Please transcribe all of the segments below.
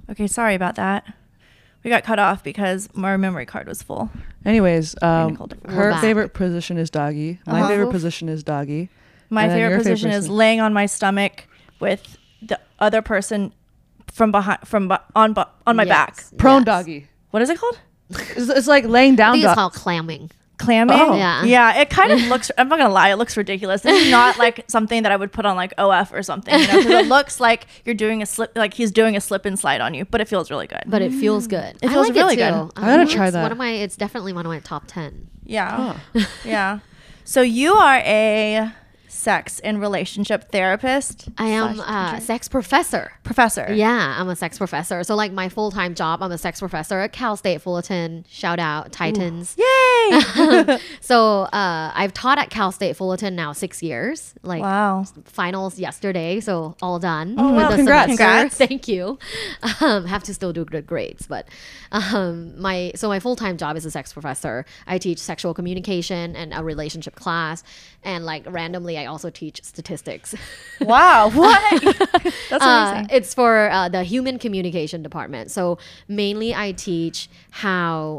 Okay, sorry about that. We got cut off because our memory card was full. Anyways, Nicole, her favorite position is doggy. My favorite position is doggy. My favorite position is laying on my stomach with the other person from behind, on my back. Prone doggy. What is it called? It's like laying down. I think it's called clamming. Clamming? Oh. Yeah, it kind of looks, I'm not gonna lie, it looks ridiculous. This is not like something that I would put on like OF or something, you know, because it looks like you're doing a slip, like he's doing a slip and slide on you, but it feels really good. But it feels good. It feels really good. I gotta try that. It's definitely one of my top 10. Yeah. Yeah. So you are a sex and relationship therapist. I am a sex professor. Professor. Yeah, I'm a sex professor. So like my full-time job, I'm a sex professor at Cal State Fullerton. Shout out Titans. Yay! So I've taught at Cal State Fullerton now 6 years. Like Wow. finals yesterday, so all done. Oh, wow. Congrats. Congrats. Thank you. Have to still do good grades, but my full-time job is a sex professor. I teach sexual communication and a relationship class, and like randomly I also teach statistics. Wow. What? That's amazing. It's for the human communication department. So mainly I teach how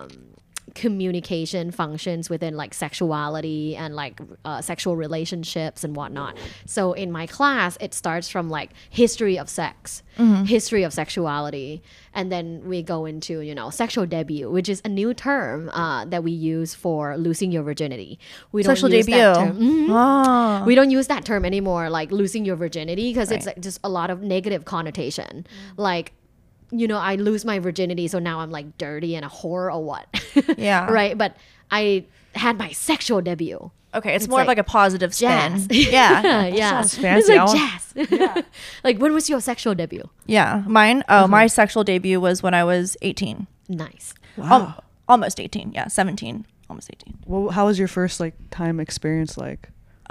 communication functions within like sexuality and like sexual relationships and whatnot. So in my class, it starts from like history of sex, history of sexuality, and then we go into, you know, sexual debut, which is a new term that we use for losing your virginity. We don't Sexual use debut. that term. Oh. We don't use that term anymore, like losing your virginity, because it's like just a lot of negative connotation. Like, you know, I lose my virginity, so now I'm like dirty and a whore or what? Yeah. Right. But I had my sexual debut. Okay, it's more of like a positive Jazz. spin. Yeah. Yeah. sounds fancy. It's like jazz. Like, when was your sexual debut? Yeah. Mine, my sexual debut was when I was 18. Nice. Wow. Almost 18. Yeah, 17. Almost 18. Well, how was your first like time experience like?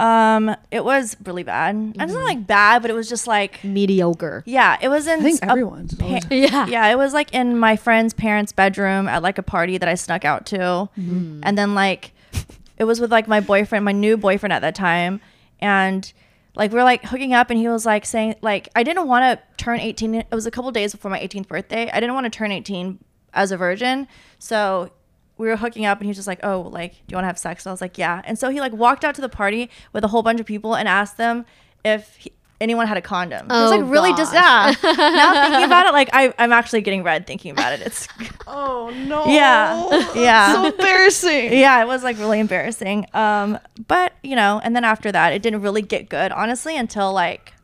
It was really bad. And it's not like bad, but it was just like, Mediocre. yeah, it was in I think everyone's. Yeah. yeah, it was like in my friend's parents' bedroom at like a party that I snuck out to. And then like it was with like my boyfriend, my new boyfriend at that time. And like we were like hooking up and he was like saying like I didn't want to turn 18. It was a couple days before my 18th birthday. I didn't want to turn 18 as a virgin. So we were hooking up and he was just like, oh, like, do you want to have sex? And I was like, yeah. And so he like walked out to the party with a whole bunch of people and asked them if anyone had a condom. It was like really just, yeah. Now thinking about it, like I'm actually getting red thinking about it. It's, Oh no. yeah. Yeah. So embarrassing. Yeah, it was like really embarrassing. But you know, and then after that, it didn't really get good, honestly, until like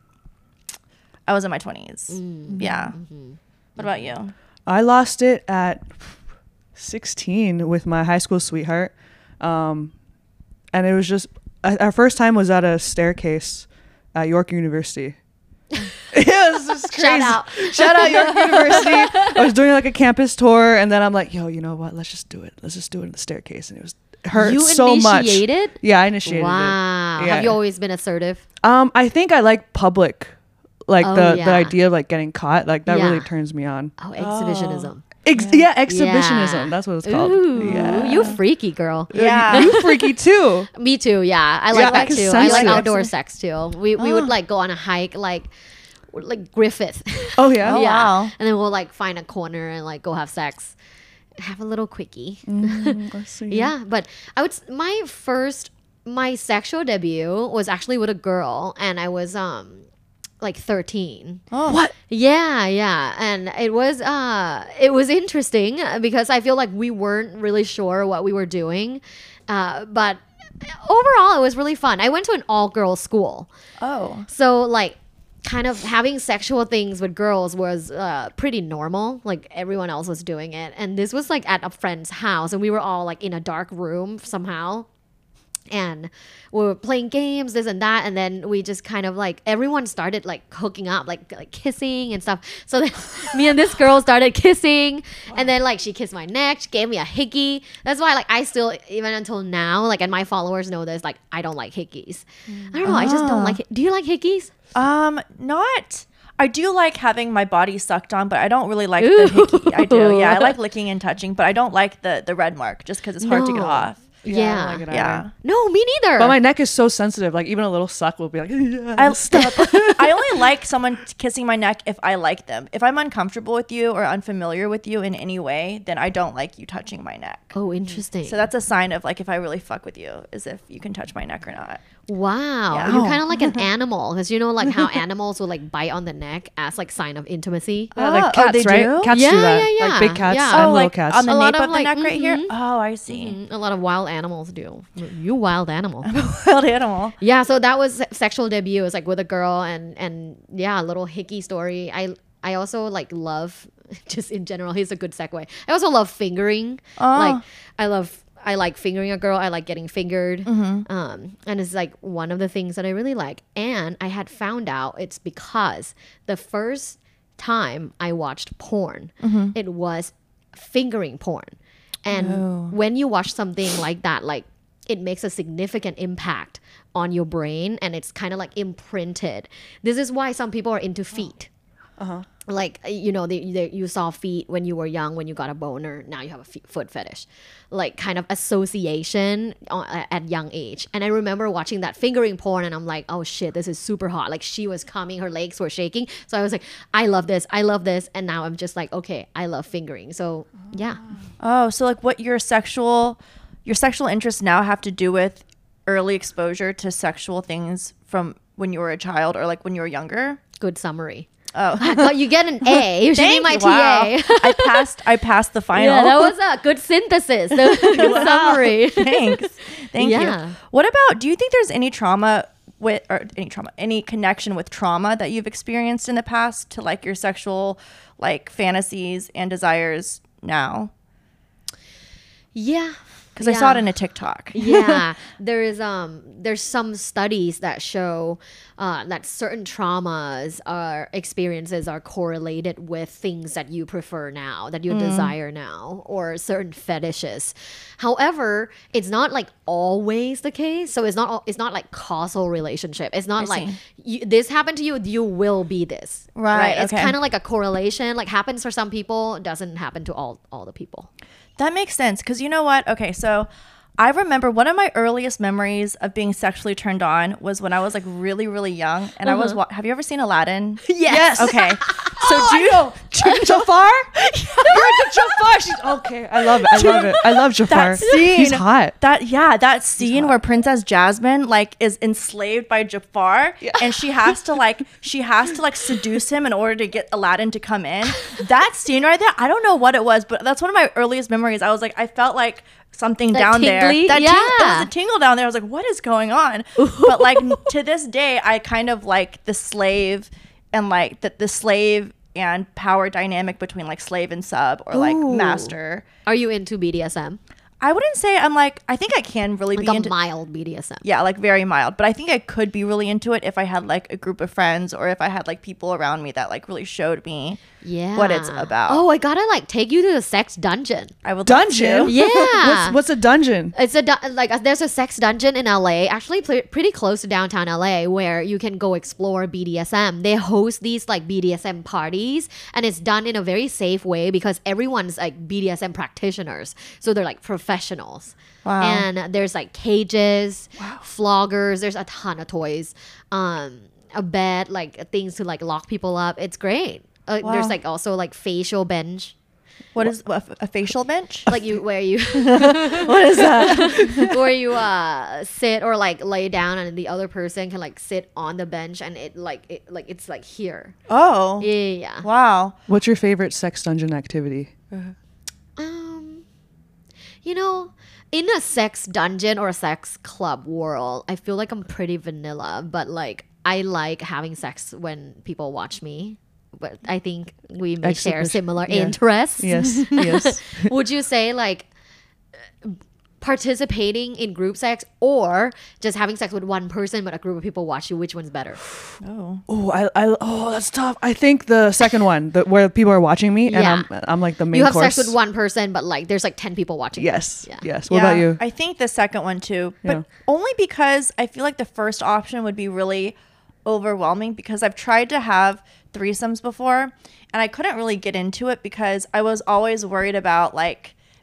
I was in my 20s. Yeah. What about you? I lost it at 16 with my high school sweetheart. And it was just, our first time was at a staircase at York University. It was just crazy. Shout out York University. I was doing like a campus tour and then I'm like, yo, you know what? Let's just do it. Let's just do it in the staircase. And it hurt You so much. initiated? Yeah, I initiated Wow. it. Yeah. Have you always been assertive? I think I like public, like Oh, the yeah. idea of like getting caught. Like that Yeah. really turns me on. Oh, exhibitionism. Yeah, exhibitionism. Yeah. That's what it's called. Ooh, Yeah. you freaky girl. Yeah. You freaky too. Me too. Yeah, I like Yeah, I that can too. I sense like it. outdoor sex too. We would like go on a hike like Griffith. Oh yeah. Oh, wow. And then we'll like find a corner and like go have sex, have a little quickie. Let's see. Yeah, but my sexual debut was actually with a girl, and I was like 13. Oh. What? Yeah, and it was interesting because I feel like we weren't really sure what we were doing, but overall it was really fun. I went to an all-girls school, Oh. so like kind of having sexual things with girls was pretty normal. Like everyone else was doing it, and this was like at a friend's house, and we were all like in a dark room somehow. And we were playing games, this and that, and then we just kind of like everyone started like hooking up, like kissing and stuff. So then me and this girl started kissing, and then like she kissed my neck, she gave me a hickey. That's why like I still, even until now, like, and my followers know this, like I don't like hickeys. I don't know, I just don't like it. Do you like hickeys? Not. I do like having my body sucked on, but I don't really like the hickey. I do. Yeah, I like licking and touching, but I don't like the red mark just because it's hard to get No. off. Yeah. I don't like it either. Yeah. No, me neither. But my neck is so sensitive. Like even a little suck will be like, I I only like someone kissing my neck if I like them. If I'm uncomfortable with you or unfamiliar with you in any way, then I don't like you touching my neck. Oh, interesting. So that's a sign of like if I really fuck with you, is if you can touch my neck or not. Wow. Yeah. You're kind of like an animal because you know like how animals will like bite on the neck as like sign of intimacy. Yeah, like Oh, cats, they right? do? Cats Yeah, do that. yeah, Like yeah. big cats Yeah. and Oh, little like cats. on the A lot nape of, of the like, neck right here. mhm. Oh, I see. A lot of wild animals do. You wild animal. Wild animal. Yeah, so that was sexual debut. It was like with a girl and yeah, a little hickey story. I also like love just in general. Here's a good segue. I also love fingering. Oh. Like I like fingering a girl. I like getting fingered. And it's like one of the things that I really like. And I had found out it's because the first time I watched porn, it was fingering porn. And when you watch something like that, like it makes a significant impact on your brain and it's kind of like imprinted. This is why some people are into feet. Like, you know, you saw feet when you were young, when you got a boner. Now you have a foot fetish. Like kind of association at young age. And I remember watching that fingering porn and I'm like, oh shit, this is super hot. Like she was coming, her legs were shaking. So I was like, I love this. I love this. And now I'm just like, okay, I love fingering. So yeah. Oh, so like what your sexual interests now have to do with early exposure to sexual things from when you were a child or like when you were younger? Good summary. Oh, You get an A. You should be my Thank you. Wow. TA. I passed the final. Yeah, that was a good synthesis. That was a good summary. Thanks. Thank Yeah. you. What about, do you think there's any any connection with trauma that you've experienced in the past to like your sexual like fantasies and desires now? Yeah. Because I saw it in a TikTok. Yeah, there's some studies that show that certain traumas or experiences are correlated with things that you prefer now, that you desire now, or certain fetishes. However, it's not like always the case. So it's not like causal relationship. It's not like this happened to you, you will be this. Right, It's okay. kind of like a correlation. Like happens for some people, doesn't happen to all the people. That makes sense. Because you know what? Okay, so I remember one of my earliest memories of being sexually turned on was when I was like really, really young. And I was, have you ever seen Aladdin? Yes. Okay. So do you know Jafar? Jafar. She's okay. I love it. I love Jafar. that scene? He's hot. That scene where Princess Jasmine like is enslaved by Jafar and she has to like seduce him in order to get Aladdin to come in. That scene right there, I don't know what it was, but that's one of my earliest memories. I was like, I felt like something That down tingly? there. Yeah. There was a tingle down there. I was like, what is going on? But like to this day, I kind of like the slave and like the slave and power dynamic between like slave and sub or like Ooh. master. Are you into BDSM? I wouldn't say I think I can really Like be a into mild BDSM. yeah, like very mild. But I think I could be really into it if I had like a group of friends or if I had like people around me that like really showed me Yeah. what it's about. Oh, I gotta like take you to the sex dungeon. I would Dungeon? love to. Yeah. What's a dungeon? It's there's a sex dungeon in LA, actually pretty close to downtown LA, where you can go explore BDSM. They host these like BDSM parties, and it's done in a very safe way because everyone's like BDSM practitioners, so they're like professionals. Wow. And there's like cages, floggers. There's a ton of toys, a bed, like things to like lock people up. It's great. Wow. There's like also like facial bench. What is a facial bench? Like where you What is that? where you sit or like lay down and the other person can like sit on the bench and it's like here. Oh. Yeah. Wow. What's your favorite sex dungeon activity? You know, in a sex dungeon or a sex club world, I feel like I'm pretty vanilla, but like I like having sex when people watch me. But I think we may share Exhibition. similar Yeah. interests. Yes. Yes. Would you say like participating in group sex or just having sex with one person but a group of people watch you? Which one's better? Oh. Oh, that's tough. I think the second one, where people are watching me, Yeah. and I'm like the main You have course. sex with one person, but like there's like 10 people watching. you. Yes. Yeah. Yes. What about you? I think the second one too, but Yeah. only because I feel like the first option would be really overwhelming because I've tried to have threesomes before and I couldn't really get into it because I was always worried about like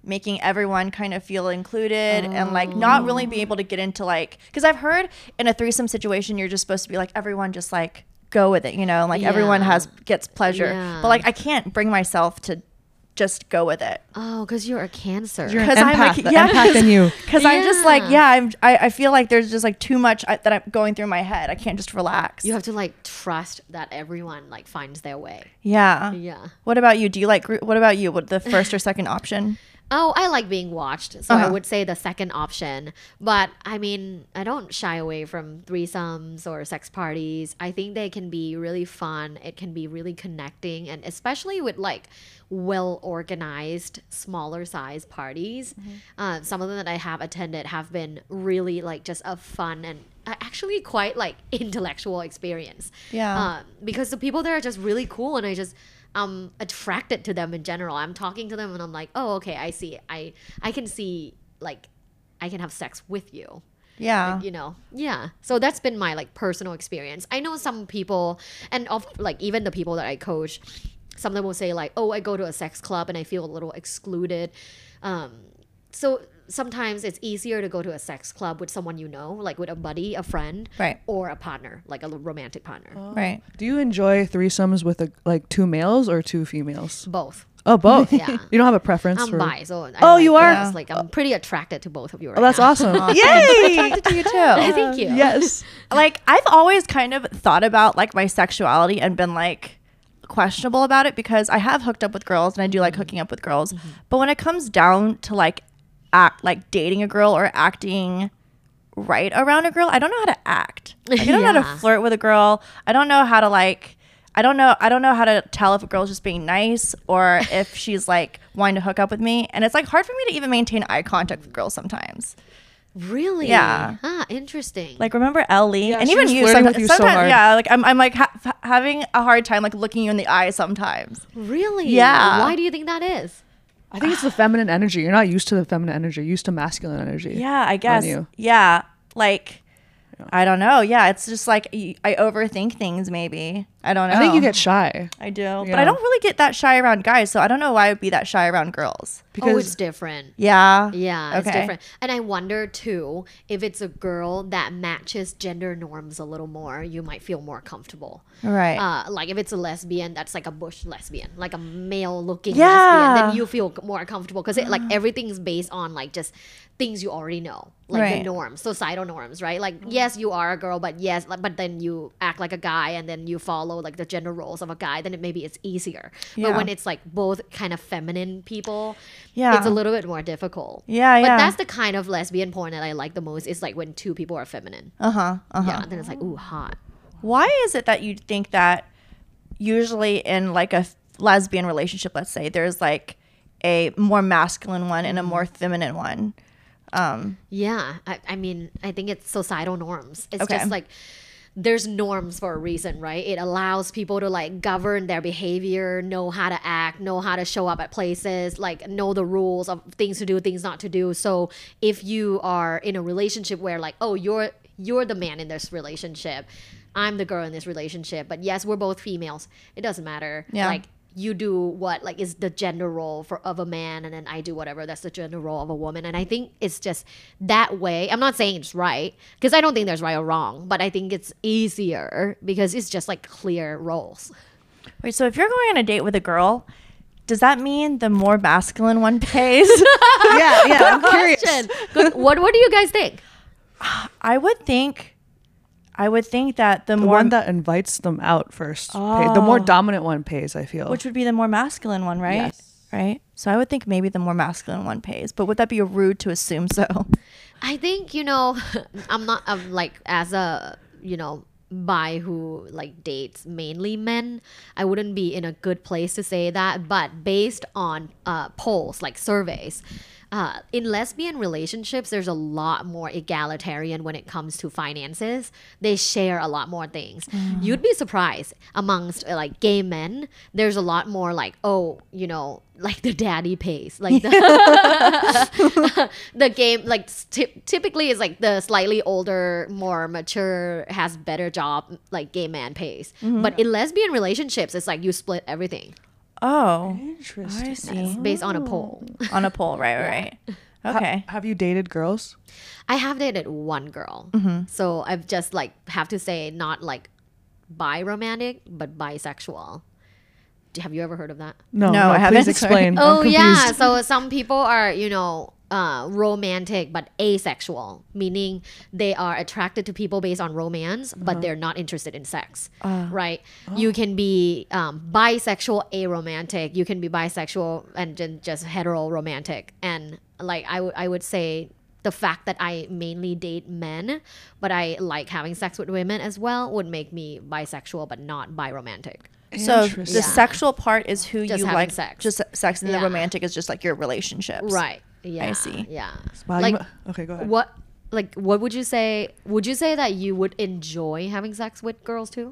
making everyone kind of feel included and like not really be able to get into like, because I've heard in a threesome situation you're just supposed to be like everyone just like go with it, you know, like everyone gets pleasure, but like I can't bring myself to just go with it. Oh, because you're a Cancer. You're an empath, the empath in you. Because I'm just like, I feel like there's just like too much that I'm going through my head. I can't just relax. You have to like trust that everyone like finds their way. Yeah. Yeah. What about you? Do you like, what about you? What, the first or second option? Oh, I like being watched. So I would say the second option. But I mean, I don't shy away from threesomes or sex parties. I think they can be really fun. It can be really connecting. And especially with like well organized, smaller size parties. Some of them that I have attended have been really like just a fun and actually quite like intellectual experience. Yeah. Because the people there are just really cool and I'm attracted to them in general. I'm talking to them and I'm like, oh, okay, I see. I can see like I can have sex with you. Yeah. Like, you know, yeah. So that's been my like personal experience. I know some people, and of like even the people that I coach, some of them will say like, oh, I go to a sex club and I feel a little excluded. So sometimes it's easier to go to a sex club with someone you know, like with a buddy, a friend, Right. or a partner, like a romantic partner. Right. Do you enjoy threesomes with like 2 males or 2 females? Both. Oh, both. Yeah. You don't have a preference I'm for. bi, so You are? girls. Like I'm pretty attracted to both of you. Right Oh, that's now. awesome. I'm Yay! attracted to you too. Thank you. Yes. Like I've always kind of thought about like my sexuality and been like questionable about it because I have hooked up with girls and I do like hooking up with girls. But when it comes down to like dating a girl or acting right around a girl, I don't know how to act. Like, I don't know how to flirt with a girl. I don't know how to like I don't know how to tell if a girl's just being nice or if she's like wanting to hook up with me. And it's like hard for me to even maintain eye contact with girls sometimes. Really? Yeah. Ah, interesting. Like remember Ellie Yeah, and she even was you flirting sometimes, with you so hard. yeah, like I'm like having a hard time like looking you in the eye sometimes. Really? Yeah. Why do you think that is? I think it's the feminine energy. You're not used to the feminine energy. You're used to masculine energy. Yeah, I guess. you. Yeah, like I don't know. Yeah, it's just like I overthink things. Maybe I don't know. I think you get shy. I do, but Yeah. I don't really get that shy around guys. So I don't know why I would be that shy around girls. Oh, it's different. Yeah. Yeah, it's Okay. different. And I wonder too, if it's a girl that matches gender norms a little more, you might feel more comfortable. Right. Like if it's a lesbian that's like a bush lesbian, like a male looking Yeah. lesbian, then you feel more comfortable because like everything's based on like just things you already know, like the Right. norms, societal norms, right? Like yes, you are a girl, but but then you act like a guy and then you follow like the gender roles of a guy, then maybe it's easier. But Yeah. when it's like both kind of feminine people, Yeah. it's a little bit more difficult. Yeah, But yeah. that's the kind of lesbian porn that I like the most. Is like when two people are feminine. Yeah, then it's like ooh, hot. Why is it that you think that usually in like a lesbian relationship, let's say, there's like a more masculine one and a more feminine one? Yeah, I mean, I think it's societal norms. It's Okay. just like there's norms for a reason, right? It allows people to like govern their behavior, know how to act, know how to show up at places, like know the rules of things to do, things not to do. So if you are in a relationship where like, oh, you're the man in this relationship, I'm the girl in this relationship, but yes, we're both females. It doesn't matter. Yeah. Like you do what like is the gender role of a man, and then I do whatever that's the gender role of a woman. And I think it's just that way. I'm not saying it's right because I don't think there's right or wrong, but I think it's easier because it's just like clear roles. Wait, so if you're going on a date with a girl, does that mean the more masculine one pays? Yeah, I'm curious. Question. Good. What do you guys think? I would think that the The more one that invites them out first. The more dominant one pays, I feel. which would be the more masculine one, right? Yes. Right. So I would think maybe the more masculine one pays, but would that be rude to assume so? I think, I'm like as a, bi who like dates mainly men, I wouldn't be in a good place to say that, but based on polls, like surveys, in lesbian relationships, there's a lot more egalitarian when it comes to finances. They share a lot more things. You'd be surprised amongst like gay men. There's a lot more like, like the daddy pays, like the game, like typically is like the slightly older, more mature, has better job, like gay man pays. But in lesbian relationships, it's like you split everything. Oh, Interesting. I see. based on a poll. On a poll, right. Okay. Have you dated girls? I have dated one girl, so I've just like have to say not like bi romantic, but bisexual. Have you ever heard of that? No, No, I haven't. Please explain. I'm Oh yeah, confused. so some people are romantic but asexual, meaning they are attracted to people based on romance, but they're not interested in sex. Right? You can be bisexual aromantic. You can be bisexual and just hetero romantic. And like I would say the fact that I mainly date men, but I like having sex with women as well, would make me bisexual but not biromantic. So the Interesting. sexual part is who Just you having like, sex. just sex, and the Yeah. romantic is just like your relationships. Right. Yeah. see. Yeah. Wow, like okay, go ahead. what would you say? Would you say that you would enjoy having sex with girls too?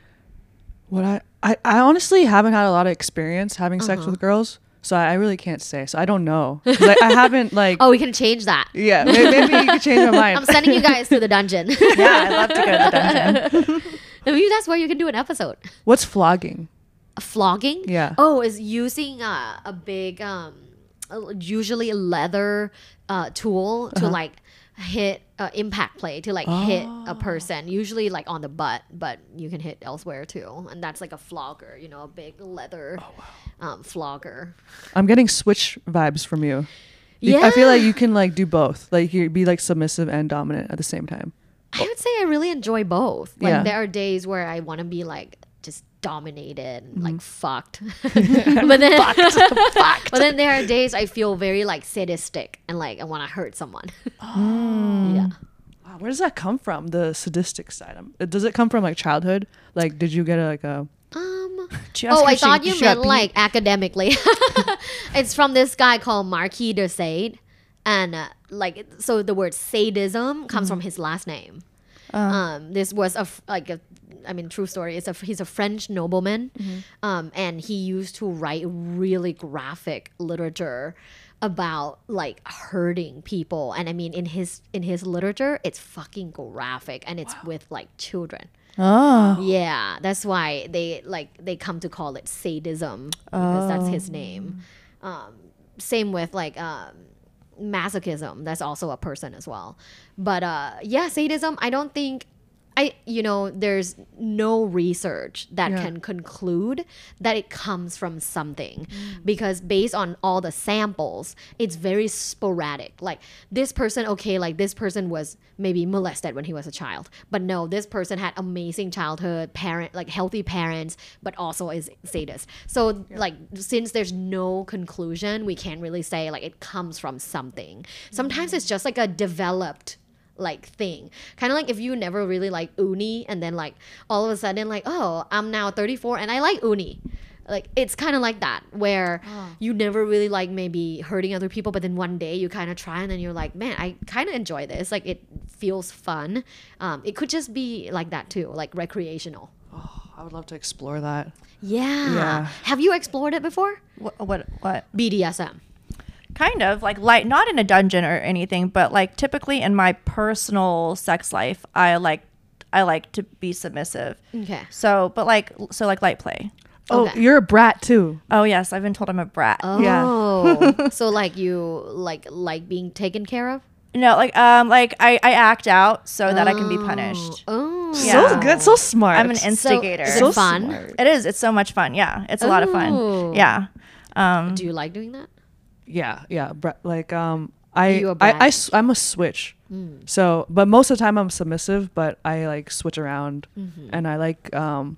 What I honestly haven't had a lot of experience having sex Uh-huh. with girls, so I really can't say. So I don't know. 'Cause I haven't like. Oh, we can change that. Yeah, maybe you could change my mind. I'm sending you guys to the dungeon. Yeah, I'd love to go to the dungeon. Maybe that's where you can do an episode. What's flogging? Flogging. Yeah. Oh, is using a big usually a leather tool to like hit impact play to like hit a person, usually like on the butt, but you can hit elsewhere too, and that's like a flogger, a big leather flogger. I'm getting switch vibes from you. I feel like you can like do both. Like you be like submissive and dominant at the same time. I would say I really enjoy both. Like Yeah. there are days where I want to be like just dominated, and like fucked. but then but then there are days I feel very like sadistic and like I want to hurt someone. Yeah. Wow, where does that come from? The sadistic side. Does it come from like childhood? Like, did you get like a? Did you ask Oh, her I if she- thought if you she got meant beat? like academically. It's from this guy called Marquis de Sade, and so the word sadism comes from his last name. This was true story. He's a French nobleman, and he used to write really graphic literature about like hurting people. And I mean, in his literature, it's fucking graphic, and it's with like children. Oh. Yeah, that's why they come to call it sadism because that's his name. Same with like masochism. That's also a person as well. But yeah, sadism. I don't think there's no research that can conclude that it comes from something because based on all the samples, it's very sporadic. Like this person, this person was maybe molested when he was a child, but no, this person had amazing childhood, healthy parents, but also is sadist. So like, since there's no conclusion, we can't really say like it comes from something. Sometimes it's just like a developed like thing, kind of like if you never really like uni and then like all of a sudden like, oh, I'm now 34 and I like uni. Like it's kind of like that where you never really like maybe hurting other people, but then one day you kind of try and then you're like, man, I kind of enjoy this, like it feels fun. It could just be like that too, like recreational. I would love to explore that. Yeah. Have you explored it before? What? BDSM. Kind of like light, not in a dungeon or anything, but like typically in my personal sex life, I like to be submissive. Okay. So light play. Oh, Okay. you're a brat too. Oh yes, I've been told I'm a brat. Oh. So like you like being taken care of? No, I act out so that I can be punished. Oh. Yeah. So good, so smart. I'm an instigator. is it So fun? smart. It is. It's so much fun. Yeah, it's a lot of Oh. fun. Yeah. Do you like doing that? Yeah. Like you a brat? I'm a switch. So, but most of the time I'm submissive, but I like switch around, and I like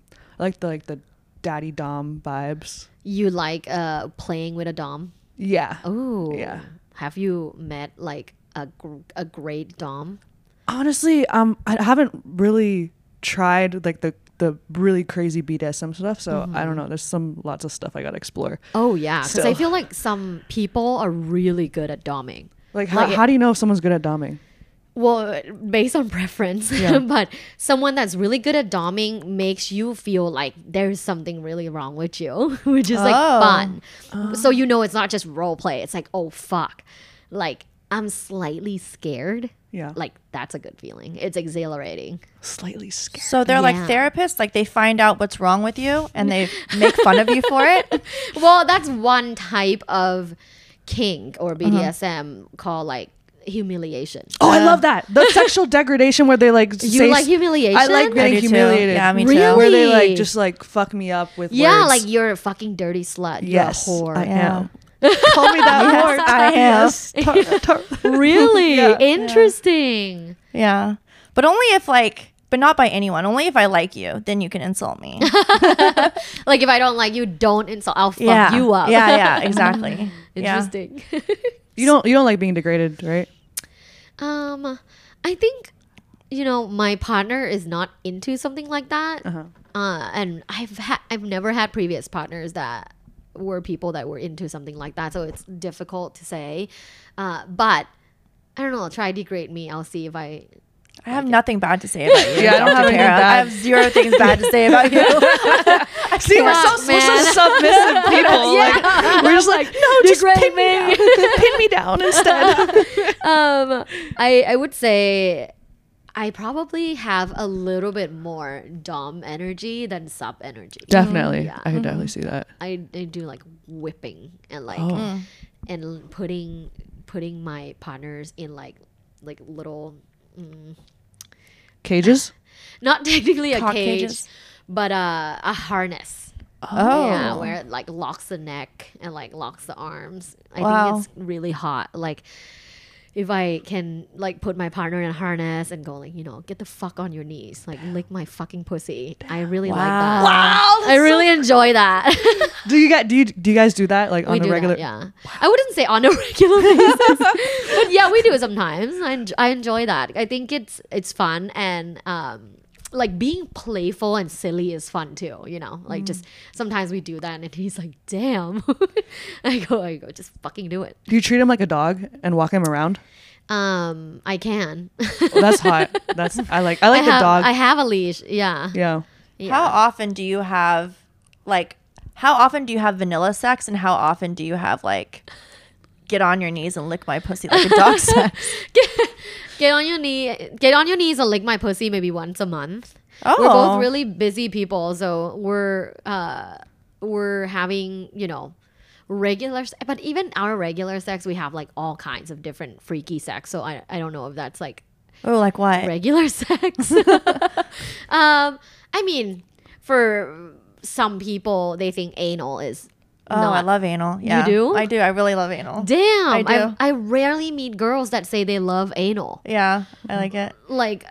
the daddy dom vibes. You like playing with a dom? Yeah. Oh. Yeah. Have you met like a great dom? Honestly, I haven't really tried like the really crazy BDSM stuff, so I don't know. There's lots of stuff I gotta explore. Oh yeah, because I Still. feel like some people are really good at doming. Like how do you know if someone's good at doming? Well, based on preference, Yeah. but someone that's really good at doming makes you feel like there's something really wrong with you, which is like fun. So it's not just role play. It's like, oh fuck, like I'm slightly scared, Yeah. like that's a good feeling. It's exhilarating. Slightly scared. So they're like Yeah. therapists, like they find out what's wrong with you and they make fun of you for it. Well, that's one type of kink or Uh-huh. BDSM called like humiliation. Oh, I love that. The sexual degradation where they like You say like humiliation? I like I getting do too. humiliated. Yeah, me too. Really? Where they like just like fuck me up with Yeah, words. like you're a fucking dirty slut. yes, You're a I whore. Yeah. am. Call me that Yes, more I time. am. Yes. Really Yeah. interesting. Yeah. But only if like, but not by anyone. Only if I like you, then you can insult me. Like if I don't like you, don't insult. I'll fuck yeah. you up. Yeah, yeah, exactly. Yeah. Interesting. You don't like being degraded, right? I think, you know, my partner is not into something like that. Uh-huh. And I've never had previous partners that were people that were into something like that, so it's difficult to say. But I don't know. Try degrade me. I'll see if I. I have nothing bad to say about you. Yeah, I don't Dr. have anything Tara. bad. I have 0 things bad to say about you. See, we're so man. submissive people. Yeah. Like, we're just like, no, just degrade pin me me. down. Pin me down instead. I would say I probably have a little bit more dom energy than sub energy. Definitely, Yeah. I could definitely see that. I do like whipping and like Oh. and putting my partners in like little Cages. not technically a Cock cage, cages? but a harness. Oh. Yeah, where it like locks the neck and like locks the arms. I Wow. think it's really hot. Like if I can like put my partner in a harness and go like, you know, get the fuck on your knees, like lick my fucking pussy. I really like that. Wow. I really enjoy that. Do you guys do that like We on a do regular? that, yeah. I wouldn't say on a regular basis, but yeah, we do sometimes. I enjoy that. I think it's fun and like being playful and silly is fun too. You know, like just sometimes we do that, and he's like, "Damn," I go, just fucking do it. Do you treat him like a dog and walk him around? I can. Well, that's hot. I like the dog. I have a leash. Yeah. Yeah. Yeah. How often do you have vanilla sex and how often do you have like get on your knees and lick my pussy like a dog sex? Get on your knees and lick my pussy maybe once a month. Oh. We're both really busy people, so we're having, you know, but even our regular sex, we have like all kinds of different freaky sex. So I don't know if that's like Oh, like what? regular sex. I mean, for some people, they think anal is. Oh, I love anal. Yeah. do? I do. I really love anal. Damn, I do. I rarely meet girls that say they love anal. Yeah, I like it. Like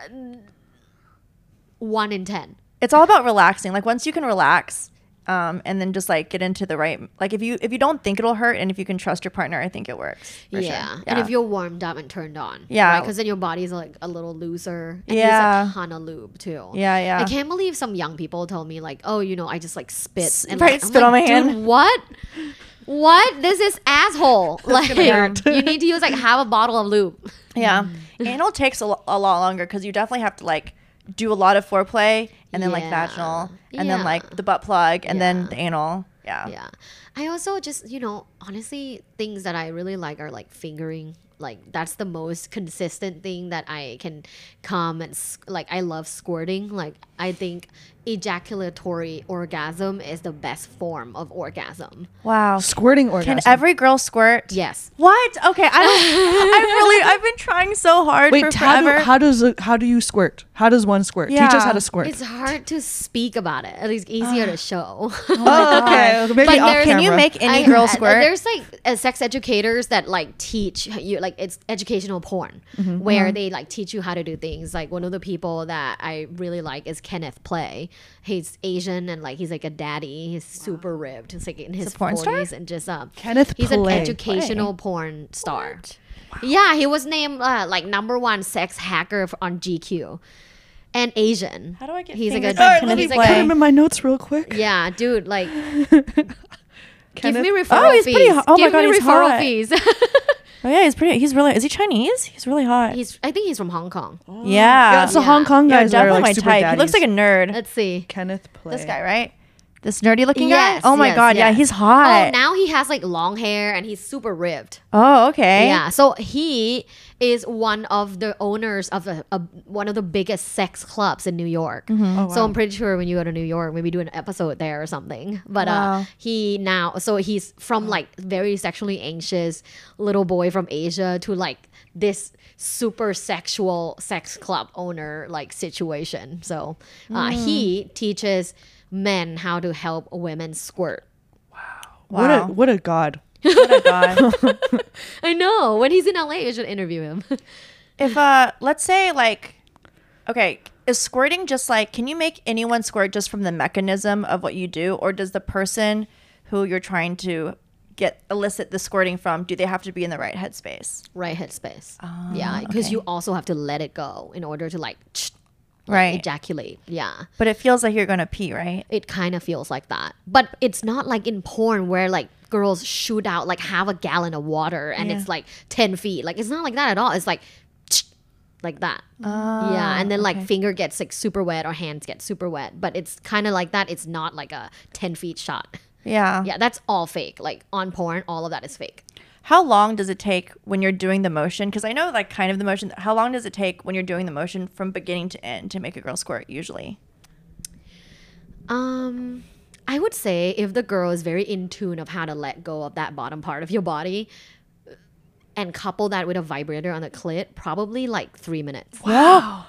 1 in 10. It's all about relaxing. Like once you can relax, and then just like get into the right. Like if you don't think it'll hurt, and if you can trust your partner, I think it works. For Yeah. sure. And if you're warmed up and turned on. Yeah. Because then your body's like a little looser. And Yeah. use a ton of lube too. Yeah, yeah. I can't believe some young people told me like, oh, you know, I just like spit. And right, like, I'm spit on like, my "Dude, hand." what? What? This is asshole. Like hurt. you need to use like half a bottle of lube. Yeah. Anal takes a lot longer because you definitely have to like do a lot of foreplay and then like Yeah. vaginal and then Yeah. like the butt plug and then Yeah. the anal. Yeah. Yeah. I also just, you know, honestly, things that I really like are like fingering. Like that's the most consistent thing that I can come and like I love squirting. Like I think ejaculatory orgasm is the best form of orgasm. Wow. Squirting orgasm. Can every girl squirt? Yes. What? Okay. I've been trying so hard for Wait, forever. how do you squirt? How does one squirt? Teach us Yeah. how to squirt. It's hard to speak about it. At least easier to show. Oh, okay. Maybe But off there's- camera. Can you make any girl squirt? There's like sex educators that like teach you, like it's educational porn where they like teach you how to do things. Like one of the people that I really like is Kenneth Play. He's Asian and like he's like a daddy. He's super ribbed. He's like in his a porn star? 40s and just Kenneth he's an Play. educational porn star. Yeah, he was named like #1 sex hacker on GQ. And Asian. How do I get He's like fingers a on All right, Kenneth let me he's Play? like put a, him in my notes real quick. yeah, dude, like Kenneth? give me referral he's fees. pretty hot. Oh my give God, me he's referral hot. fees. Oh yeah, is he Chinese? He's really hot. I think he's from Hong Kong. Yeah, Yeah. it's the Yeah. Hong Kong Yeah, guys that are definitely like my super type. daddies. He looks like a nerd. Let's see. Kenneth Play. This guy, right? This nerdy looking Yes, guy? Oh my yes, god, yeah, yes. he's hot. Oh, now he has like long hair and he's super ripped. Oh, okay. Yeah, so he is one of the owners of one of the biggest sex clubs in New York. Mm-hmm. Oh, So wow. I'm pretty sure when you go to New York, maybe do an episode there or something. But Wow. he's from like very sexually anxious little boy from Asia to like this super sexual sex club owner like situation. So he teaches men how to help women squirt. Wow. What a god. What a god. I know. When he's in LA, you should interview him. If let's say like, okay, is squirting just like, can you make anyone squirt just from the mechanism of what you do, or does the person who you're trying to elicit the squirting from, do they have to be in the right headspace? Right headspace. Yeah, because okay. you also have to let it go in order to like Right. ejaculate. Yeah. But it feels like you're gonna pee, right? It kind of feels like that. But it's not like in porn where like girls shoot out like half a gallon of water and Yeah. it's like 10 feet. Like it's not like that at all. It's like that. Yeah. And then like okay. finger gets like super wet or hands get super wet. But it's kind of like that. It's not like a 10 feet shot. Yeah. Yeah. That's all fake. Like on porn, all of that is fake. How long does it take when you're doing the motion? Because I know like kind of the motion. How long does it take when you're doing the motion from beginning to end to make a girl squirt usually? I would say if the girl is very in tune of how to let go of that bottom part of your body and couple that with a vibrator on the clit, probably like 3 minutes. Wow.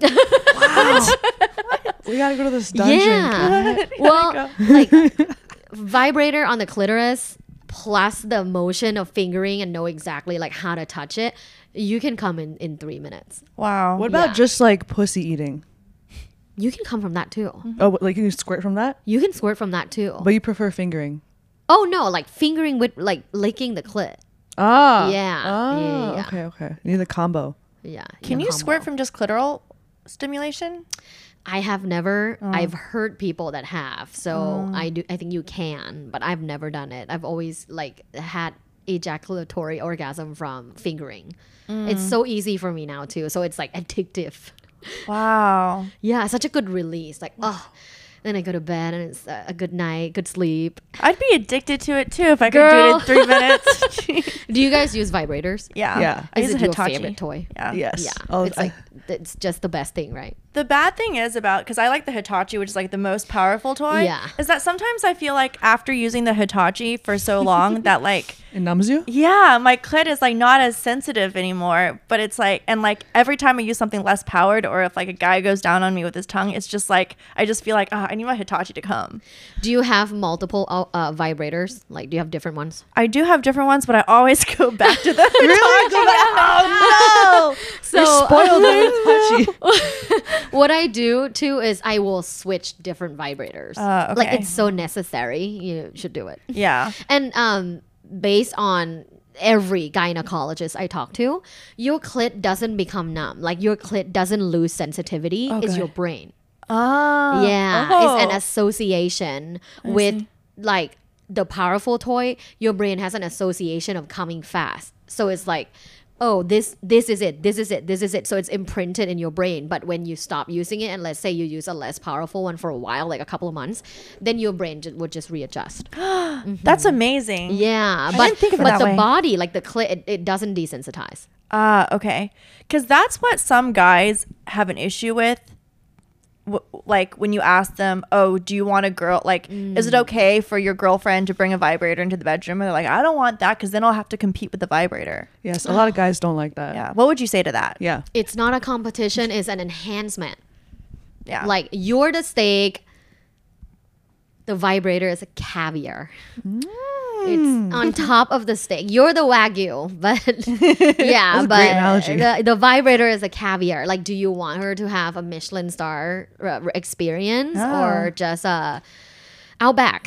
We gotta go to this dungeon. Yeah. Well, like vibrator on the clitoris plus the motion of fingering and know exactly like how to touch it, you can come in 3 minutes. Wow. What about Yeah. just like pussy eating? You can come from that too. Oh, like you can squirt from that? You can squirt from that too. But you prefer fingering. Oh no, like fingering with like licking the clit. Ah. Yeah. Ah, Yeah. okay. You need the combo. Yeah. Can you combo. squirt from just clitoral stimulation? I have never. I've heard people that have. So I think you can, but I've never done it. I've always like had ejaculatory orgasm from fingering. It's so easy for me now too. So it's like addictive. Wow. Yeah, such a good release. Like then I go to bed and it's a good night, good sleep. I'd be addicted to it too if I could Girl. do it in 3 minutes. Do you guys use vibrators? Yeah. Yeah. I use Is a it your Hitachi. favorite toy? Yeah. Yes. Yeah, Oh, it's like it's just the best thing, right? The bad thing is about, because I like the Hitachi, which is like the most powerful toy. Yeah. Is that sometimes I feel like after using the Hitachi for so long that like, It numbs you? yeah, my clit is like not as sensitive anymore. But it's like, and like every time I use something less powered, or if like a guy goes down on me with his tongue, it's just like, I just feel like, oh, I need my Hitachi to come. Do you have multiple vibrators? Like, do you have different ones? I do have different ones, but I always go back to the Hitachi. Oh no! So You're spoiled with Hitachi. what I do too is I will switch different vibrators. Like okay. it's so necessary. You should do it. Yeah. And based on every gynecologist I talk to, your clit doesn't become numb. Like your clit doesn't lose sensitivity. It's good. your brain. Oh. Yeah, Oh. it's an association with like the powerful toy. Your brain has an association of coming fast. So it's like, oh, this is it. So it's imprinted in your brain. But when you stop using it, and let's say you use a less powerful one for a while, like a couple of months, then your brain would just readjust. That's amazing. Yeah, I but didn't think of it but that the way. body, like the clit, it doesn't desensitize. Okay. Because that's what some guys have an issue with. Like when you ask them, oh, do you want a girl? Like, is it okay for your girlfriend to bring a vibrator into the bedroom? And they're like, I don't want that because then I'll have to compete with the vibrator. Yes, a lot of guys don't like that. Yeah. What would you say to that? Yeah. It's not a competition; it's an enhancement. Yeah. Like you're the steak, the vibrator is a caviar. It's on top of the steak. You're the wagyu, but yeah, That's a but great analogy. the vibrator is a caviar. Like, do you want her to have a Michelin star experience or just a Outback?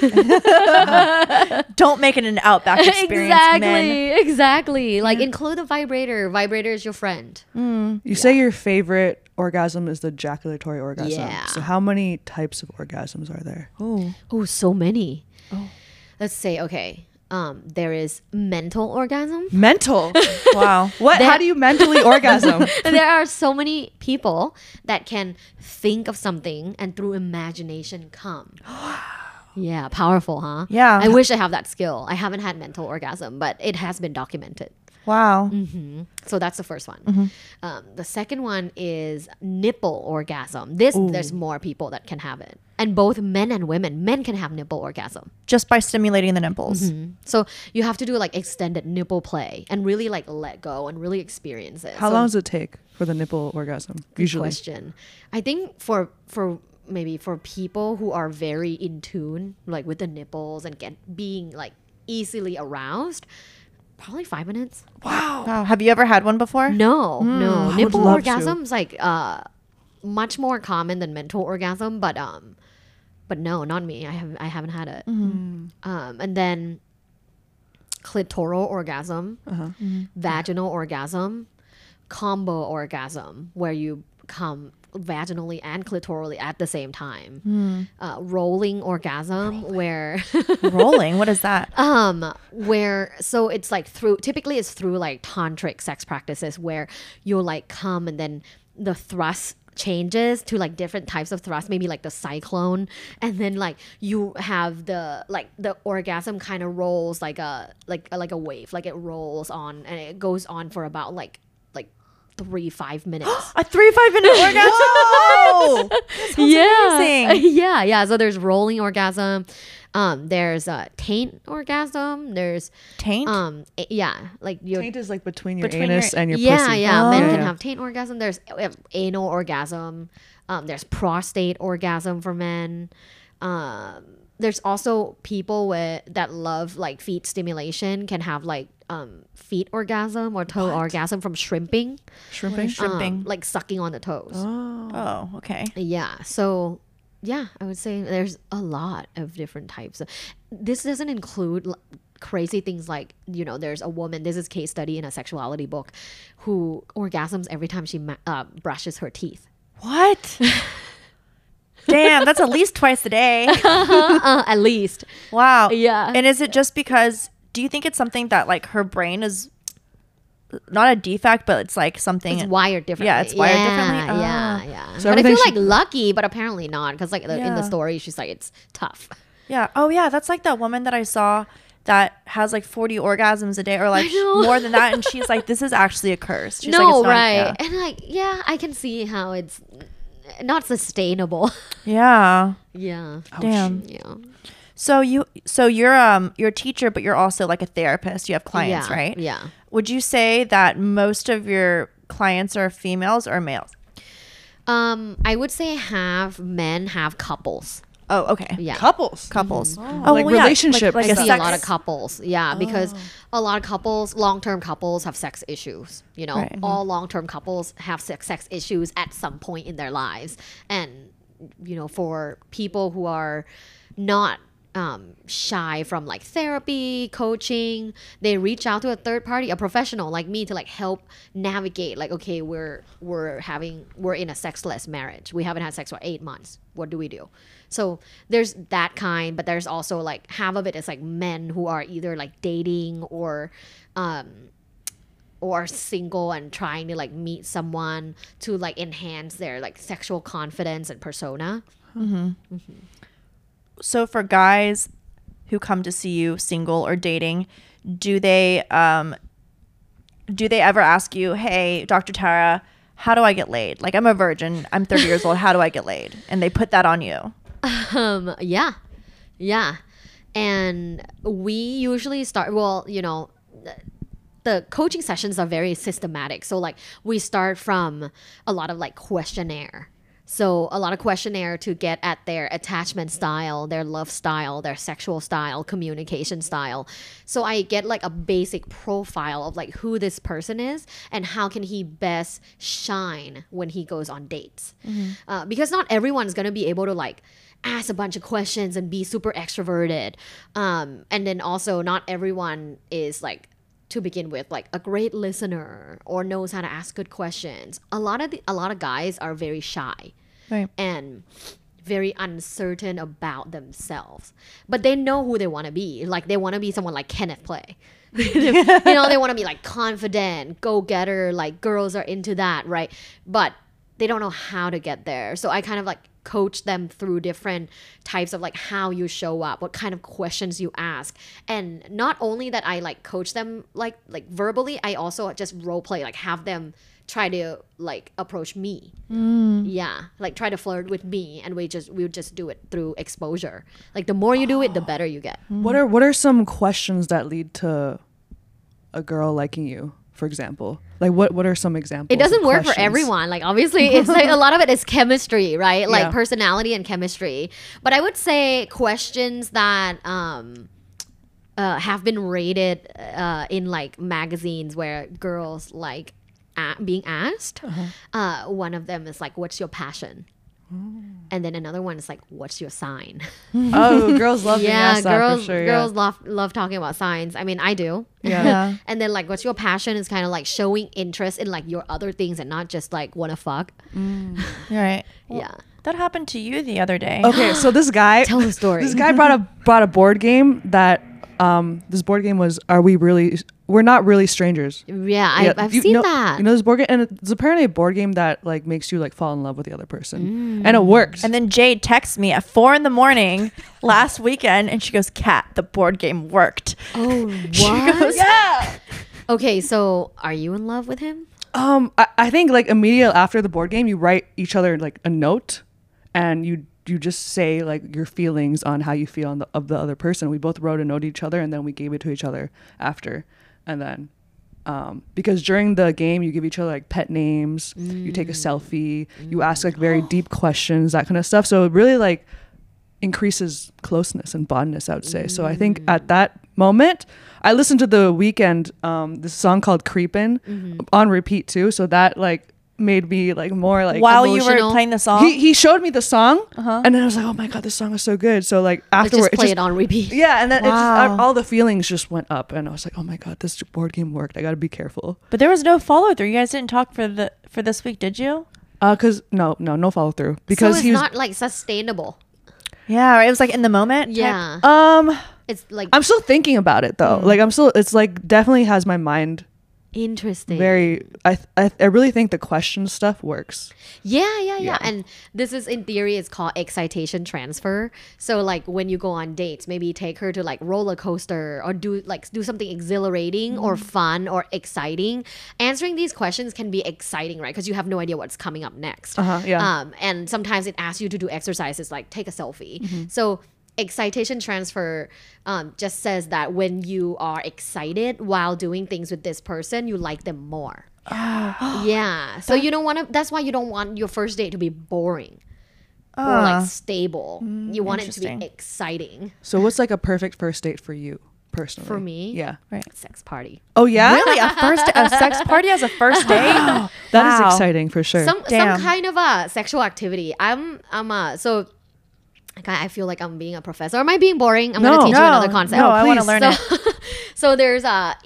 Don't make it an Outback experience, men. Exactly. Like include a vibrator. Vibrator is your friend. You say your favorite orgasm is the ejaculatory orgasm. Yeah. So how many types of orgasms are there? Oh, so many. Let's say, okay, there is mental orgasm. Mental. Wow. What? How do you mentally orgasm? There are so many people that can think of something and through imagination come. Yeah, powerful, huh? Yeah. I wish I have that skill. I haven't had mental orgasm, but it has been documented. Wow. So that's the first one. The second one is nipple orgasm. There's more people that can have it, and both men and women. Men can have nipple orgasm. Just by stimulating the nipples. So you have to do like extended nipple play and really like let go and really experience it. How So long does it take for the nipple orgasm? Usually. question. I think for maybe for people who are very in tune like with the nipples and being like easily aroused, probably 5 minutes. Wow. Have you ever had one before? No. would Nipple love to. orgasms like much more common than mental orgasm, but no, not me. I haven't had it. And then clitoral orgasm, vaginal orgasm, combo orgasm, where you come vaginally and clitorally at the same time. Rolling orgasm, where Rolling. What is that? where so it's like typically it's through like tantric sex practices where you'll like come and then the thrust changes to like different types of thrust, maybe like the cyclone, and then like you have the orgasm kind of rolls like a wave, like it rolls on and it goes on for about like 3-5 minutes. A 3-5 minute orgasm. Whoa! Amazing. Yeah. So there's rolling orgasm. There's taint orgasm. There's Taint? like your Taint is like between your Between anus your- and your yeah, pussy. yeah. Oh. Men Yeah, can yeah. have taint orgasm. There's anal orgasm. There's prostate orgasm for men. There's also people that love like feet stimulation can have like feet orgasm or toe orgasm from shrimping, Shrimping? Shrimping. like sucking on the toes. Oh, okay. Yeah. So, yeah, I would say there's a lot of different types. This doesn't include crazy things like, there's a woman, this is case study in a sexuality book, who orgasms every time she brushes her teeth. What? Damn, that's at least twice a day. At least. Wow. Yeah. And is it just because, do you think it's something that like her brain is not a defect, but it's like something. It's wired differently. Yeah, it's wired differently? Yeah. So But I feel everything like lucky, but apparently not, because like in the Yeah. story, she's like, it's tough. Yeah. Oh, yeah. That's like that woman that I saw that has like 40 orgasms a day or like more than that. And she's like, this is actually a curse. She's like, No, it's not- right. Yeah. And like, yeah, I can see how it's not sustainable. Yeah. Yeah. Damn. Yeah. So you're a teacher, but you're also like a therapist. You have clients, Yeah, right? yeah. Would you say that most of your clients are females or males? I would say half men, half couples. Oh, okay. Yeah. Couples. Couples. Like relationship Like I a see sex- a lot of couples. Yeah, because a lot of couples, long-term couples have sex issues. Right. All long-term couples have sex issues at some point in their lives. And, for people who are not shy from like therapy, coaching, they reach out to a third party, a professional like me, to like help navigate like, okay, we're in a sexless marriage. We haven't had sex for 8 months. What do we do? So there's that kind, but there's also like half of it is like men who are either like dating or single and trying to like meet someone to like enhance their like sexual confidence and persona. So for guys who come to see you single or dating, do they ever ask you, hey, Dr. Tara, how do I get laid? Like, I'm a virgin, I'm 30 years old, how do I get laid? And they put that on you. Yeah. And we usually start, the coaching sessions are very systematic. So like we start from a lot of like questionnaire. So a lot of questionnaire to get at their attachment style, their love style, their sexual style, communication style. So I get like a basic profile of like who this person is and how can he best shine when he goes on dates. Because not everyone's going to be able to like ask a bunch of questions and be super extroverted. And then also not everyone is like, to begin with, like a great listener or knows how to ask good questions. A lot of guys are very shy, Right. and very uncertain about themselves, but they know who they want to be. Like they want to be someone like Kenneth Play. They want to be like confident, go-getter, like girls are into that, right? But they don't know how to get there. So I kind of like coach them through different types of like how you show up, what kind of questions you ask. And not only that I like coach them like verbally, I also just role play, like have them try to like approach me. Yeah, like try to flirt with me, and we would just do it through exposure. Like the more you do it, the better you get. What are some questions that lead to a girl liking you, for example? Like what are some examples? It doesn't of work for questions? everyone. Like obviously it's like a lot of it is chemistry, right? Like Yeah. personality and chemistry. But I would say questions that have been rated in like magazines where girls like being asked. One of them is like, what's your passion? And then another one is like, what's your sign? Oh, girls love being asked that girls for sure. girls love talking about signs. I mean, I do. Yeah. And then like, what's your passion is kind of like showing interest in like your other things and not just like wanna fuck. Right. Yeah. That happened to you the other day. Okay, so this guy Tell the story. This guy brought a board game that this board game was We're Not Really Strangers. Yeah, I've you seen know, that. You know this board game, and it's apparently a board game that like makes you like fall in love with the other person, and it worked. And then Jade texts me at 4 a.m. last weekend, and she goes, "Kat, the board game worked." Oh, She what? goes, yeah. Okay, so are you in love with him? I think like immediately after the board game, you write each other like a note, and you just say like your feelings on how you feel of the other person. We both wrote a note to each other, and then we gave it to each other after. And then because during the game you give each other like pet names, you take a selfie, you ask like very deep questions, that kind of stuff. So it really like increases closeness and bondness, I would say. So I think at that moment I listened to The Weeknd, this song called Creepin' on repeat too. So that like made me like more like while you emotional. were playing the song. he showed me the song, and then I was like, oh my god, this song is so good. So like Let's afterward just play it on repeat. yeah, and then Wow. all the feelings just went up, and I was like, oh my god, this board game worked. I gotta be careful. But there was no follow through. You guys didn't talk for this week, did you? Cause no follow through because so it's he was not like sustainable. Yeah, right. It was like in the moment. type- Yeah. It's like I'm still thinking about it though. Like it's like definitely has my mind interesting. very. I really think the question stuff works. Yeah. And this is in theory, it's called excitation transfer. So like when you go on dates, maybe take her to like roller coaster or do something exhilarating or fun or exciting. Answering these questions can be exciting, right? Because you have no idea what's coming up next. Yeah. And sometimes it asks you to do exercises like take a selfie. So excitation transfer just says that when you are excited while doing things with this person, you like them more. Yeah. So you don't want to, that's why you don't want your first date to be boring or like stable. You want it to interesting. be exciting. So what's like a perfect first date for you personally? For me? Yeah. Sex party. Oh yeah. Really, a sex party as a first date? That is Wow. exciting for sure. Some Damn. kind of a sexual activity. So I feel like I'm being a professor. Am I being boring? I'm going to teach you another concept. No, I want to please. learn So, it. so there's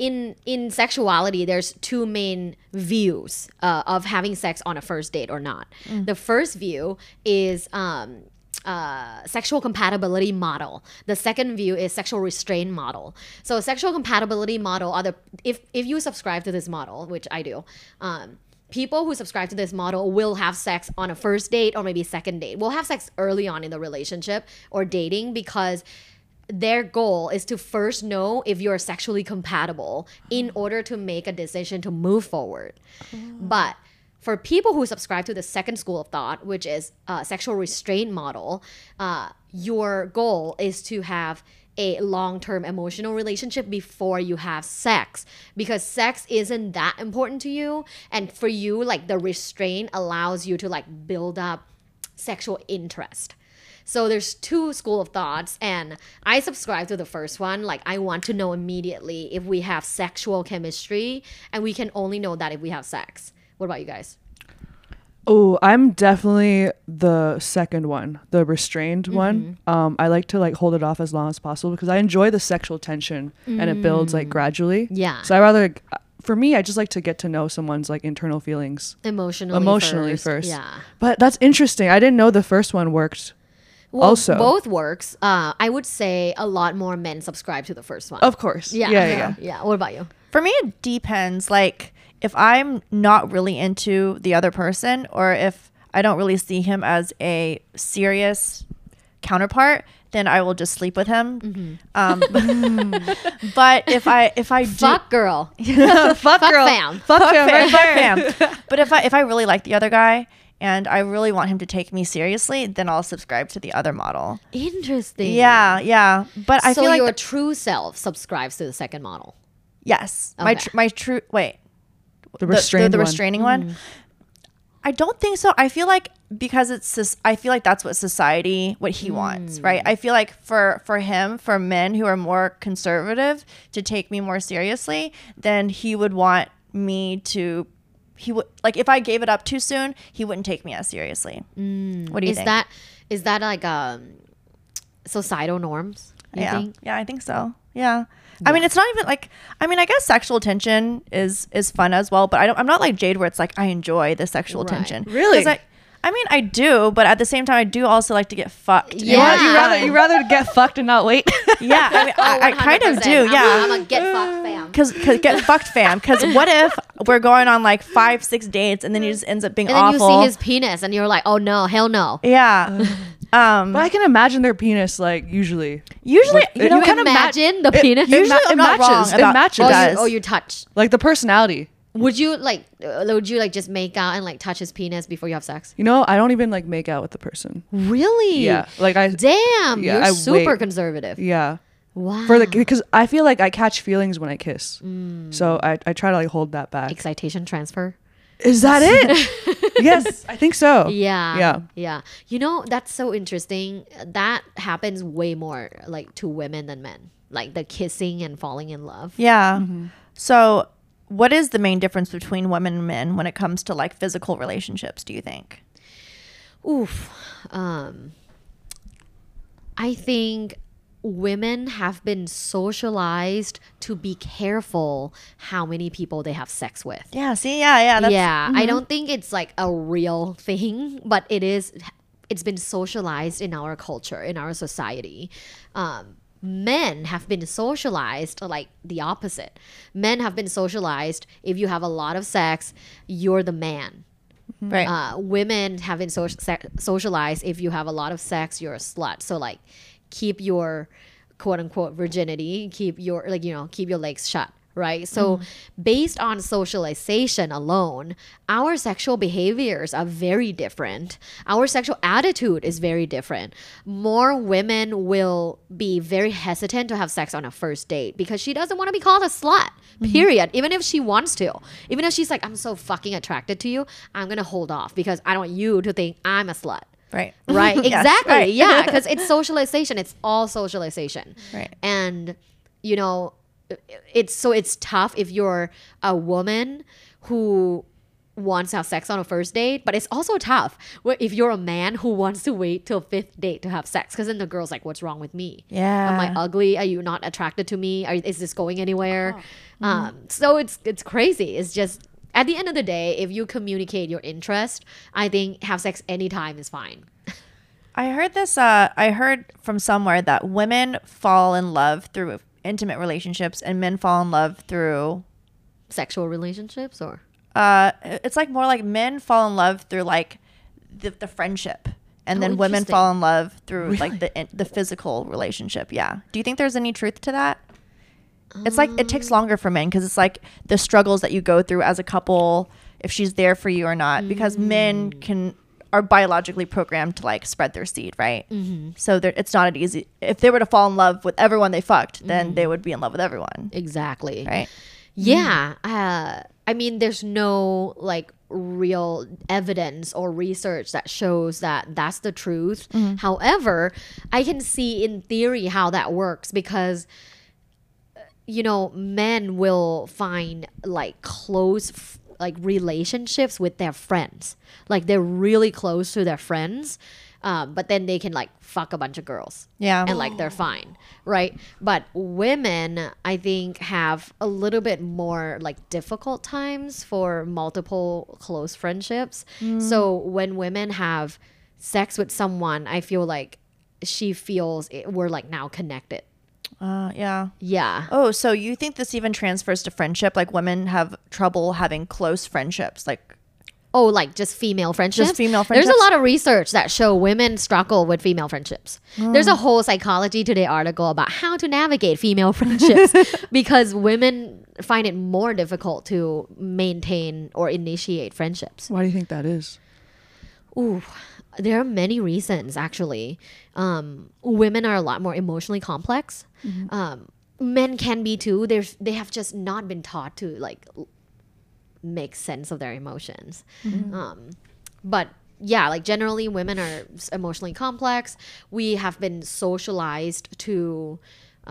in sexuality, there's two main views of having sex on a first date or not. The first view is sexual compatibility model. The second view is sexual restraint model. So sexual compatibility model are if you subscribe to this model, which I do, people who subscribe to this model will have sex on a first date or maybe second date. Will have sex early on in the relationship or dating because their goal is to first know if you're sexually compatible in order to make a decision to move forward. But for people who subscribe to the second school of thought, which is sexual restraint model, your goal is to have a long-term emotional relationship before you have sex, because sex isn't that important to you, and for you, like, the restraint allows you to like build up sexual interest. So there's two school of thoughts, and I subscribe to the first one. Like, I want to know immediately if we have sexual chemistry, and we can only know that if we have sex. What about you guys? Oh, I'm definitely the second one, the restrained one. I like to like hold it off as long as possible because I enjoy the sexual tension and it builds like gradually. Yeah. So I rather, like, for me, I just like to get to know someone's like internal feelings Emotionally first. Yeah. But that's interesting. I didn't know the first one worked. Well, also, both works. I would say a lot more men subscribe to the first one. of course. Yeah. What about you? For me, it depends. Like, if I'm not really into the other person, or if I don't really see him as a serious counterpart, then I will just sleep with him. But if I do, Fuck girl. Fuck girl. fam. Fuck fam. Right fuck there. fam. But if I really like the other guy and I really want him to take me seriously, then I'll subscribe to the other model. Interesting. Yeah. But I so feel like your true self subscribes to the second model. yes, Okay. my true wait. The restrained the one. restraining one. I don't think so. I feel like because I feel like that's what society, what he wants, right? I feel like for him, for men who are more conservative to take me more seriously, then he would want me to. He would like if I gave it up too soon, he wouldn't take me as seriously. What do you think? Is that like societal norms? You think? Yeah, I think so. Yeah. I mean, it's not even like. I mean, I guess sexual tension is fun as well, but I'm not like Jade, where it's like I enjoy the sexual Right. tension. Really? 'Cause I mean, I do, but at the same time, I do also like to get fucked. Yeah. You rather get fucked and not wait. Yeah. I mean, I kind of 100%. do. Yeah. I'm a get fucked fam. Cause get fucked, fam. Because what if we're going on like 5-6 dates and then he just ends up being And then awful? you see his penis and you're like, oh no, hell no. Yeah. But I can imagine their penis like usually. Usually, Like, you know, You kind of imagine the penis? usually I'm not wrong matches. about It matches. it does. Oh, you touch. Like the personality. Would you like just make out and like touch his penis before you have sex? You know, I don't even like make out with the person. Really? Yeah. Like I Damn, Yeah, you're I super wait. conservative. Yeah. Wow. For because I feel like I catch feelings when I kiss. So I try to like hold that back. Excitation transfer. Is that it? Yes, I think so. Yeah. Yeah. You know, that's so interesting. That happens way more like to women than men. Like the kissing and falling in love. Yeah. So, what is the main difference between women and men when it comes to like physical relationships? Do you think? Oof. I think women have been socialized to be careful how many people they have sex with. Yeah. See. Yeah. That's, Yeah, I don't think it's like a real thing, but it's been socialized in our culture, in our society. Men have been socialized like the opposite. Men have been socialized, if you have a lot of sex, you're the man. Right. Women have been socialized, if you have a lot of sex, you're a slut. So like keep your quote unquote virginity, keep your keep your legs shut. Right. So based on socialization alone, our sexual behaviors are very different. Our sexual attitude is very different. More women will be very hesitant to have sex on a first date because she doesn't want to be called a slut, period. Even if she wants to. Even if she's like, I'm so fucking attracted to you, I'm going to hold off because I don't want you to think I'm a slut. Right. Right. Yes, Exactly. right. Yeah. Because it's socialization. It's all socialization. Right. And, you know, it's tough if you're a woman who wants to have sex on a first date, but it's also tough if you're a man who wants to wait till fifth date to have sex, because then the girl's like, what's wrong with me? Yeah. Am I ugly? Are you not attracted to me? Is this going anywhere? So it's crazy. It's just, at the end of the day, if you communicate your interest, I think have sex anytime is fine. I heard this. I heard from somewhere that women fall in love through intimate relationships and men fall in love through Sexual relationships or? it's like more like men fall in love through like the friendship, and then women interesting. fall in love through like the physical relationship. Yeah. Do you think there's any truth to that? It's like it takes longer for men because it's like the struggles that you go through as a couple, if she's there for you or not, because men are biologically programmed to like spread their seed, right? So it's not easy. If they were to fall in love with everyone they fucked, then they would be in love with everyone, Exactly. right? Yeah. I mean, there's no like real evidence or research that shows that that's the truth. However, I can see in theory how that works because, you know, men will find like close like relationships with their friends. Like they're really close to their friends. But then they can like fuck a bunch of girls. Yeah. And like they're fine, right? But women, I think, have a little bit more like difficult times for multiple close friendships. So when women have sex with someone, I feel like she feels we're like now connected. Yeah. Yeah. Oh, so you think this even transfers to friendship? Like women have trouble having close friendships, like Oh, like just female friendships? Just female There's friendships? a lot of research that show women struggle with female friendships. There's a whole Psychology Today article about how to navigate female friendships because women find it more difficult to maintain or initiate friendships. Why do you think that is? Ooh, there are many reasons actually. Women are a lot more emotionally complex. Men can be too. They have just not been taught to like make sense of their emotions. But yeah, like generally women are emotionally complex. We have been socialized to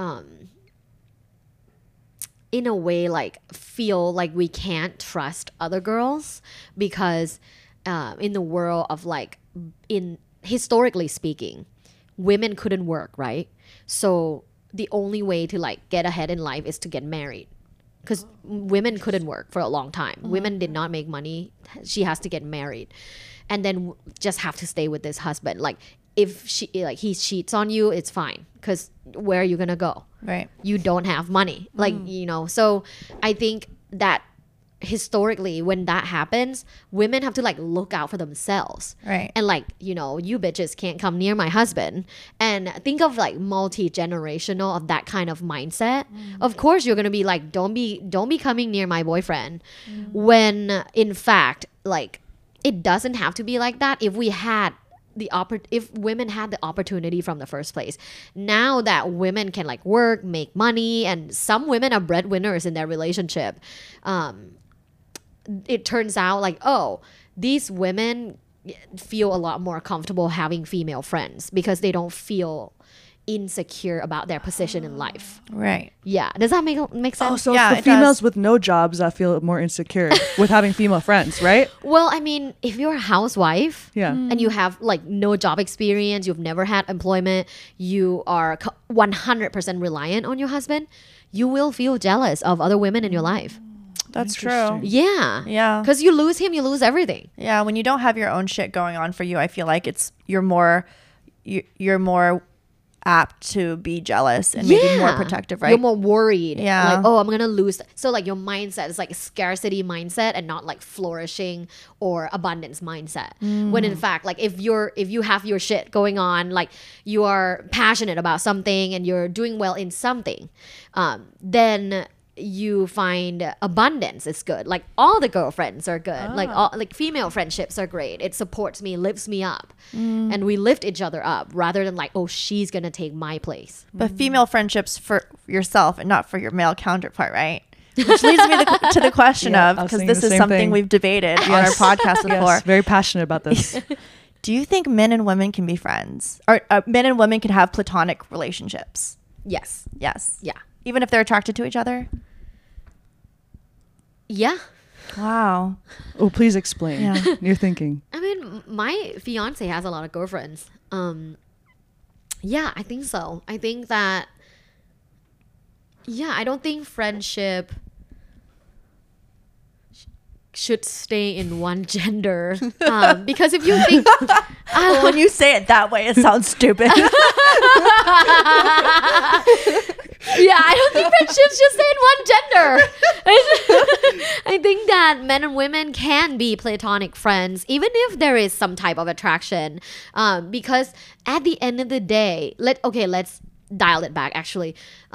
in a way like feel like we can't trust other girls because in the world of like in historically speaking, women couldn't work, right? So the only way to like get ahead in life is to get married because women couldn't work for a long time. Women did not make money. She has to get married and then just have to stay with this husband. Like if he cheats on you, it's fine because where are you gonna go? Right. You don't have money. Like, so I think that historically when that happens, women have to like look out for themselves. Right. And like, you bitches can't come near my husband. And think of like multi-generational of that kind of mindset. Of course you're gonna be like, don't be coming near my boyfriend. When in fact, like it doesn't have to be like that if women had the opportunity from the first place. Now that women can like work, make money, and some women are breadwinners in their relationship, it turns out like, oh, these women feel a lot more comfortable having female friends because they don't feel insecure about their position in life. Right. Yeah. Does that make sense? Oh, so Yeah, it's it the females does. with no jobs that feel more insecure with having female friends, right? Well, I mean, if you're a housewife, Yeah. and you have like no job experience, you've never had employment, you are 100% reliant on your husband, you will feel jealous of other women in your life. That's true. Interesting. Yeah. Yeah. Because you lose him, you lose everything. Yeah. When you don't have your own shit going on for you, I feel like you're more apt to be jealous and maybe more protective, right? You're more worried. Yeah. Like, oh, I'm going to lose. So like your mindset is like scarcity mindset and not like flourishing or abundance mindset. When in fact, like if you have your shit going on, like you are passionate about something and you're doing well in something, then you find abundance is good. Like all the girlfriends are good. Like all like female friendships are great. It supports me, lifts me up, and we lift each other up rather than like, oh, she's gonna take my place. But female friendships for yourself and not for your male counterpart, right? Which leads me to the question Yeah, of, I was because thinking this the is same something thing. we've debated on our Yes. podcast before. Yes, very passionate about this. Do you think men and women can be friends? Or men and women can have platonic relationships? Yes. Yes. Yeah. Even if they're attracted to each other? Yeah. Wow. Oh, please explain Yeah. your thinking. I mean, my fiance has a lot of girlfriends. Yeah, I think so. I think that, yeah, I don't think friendship should stay in one gender. Because if you think, Well, when you say it that way, it sounds stupid. yeah, I don't think friendships should stay in one gender. I think that men and women can be platonic friends, even if there is some type of attraction. Because at the end of the day, let's dial it back. Actually,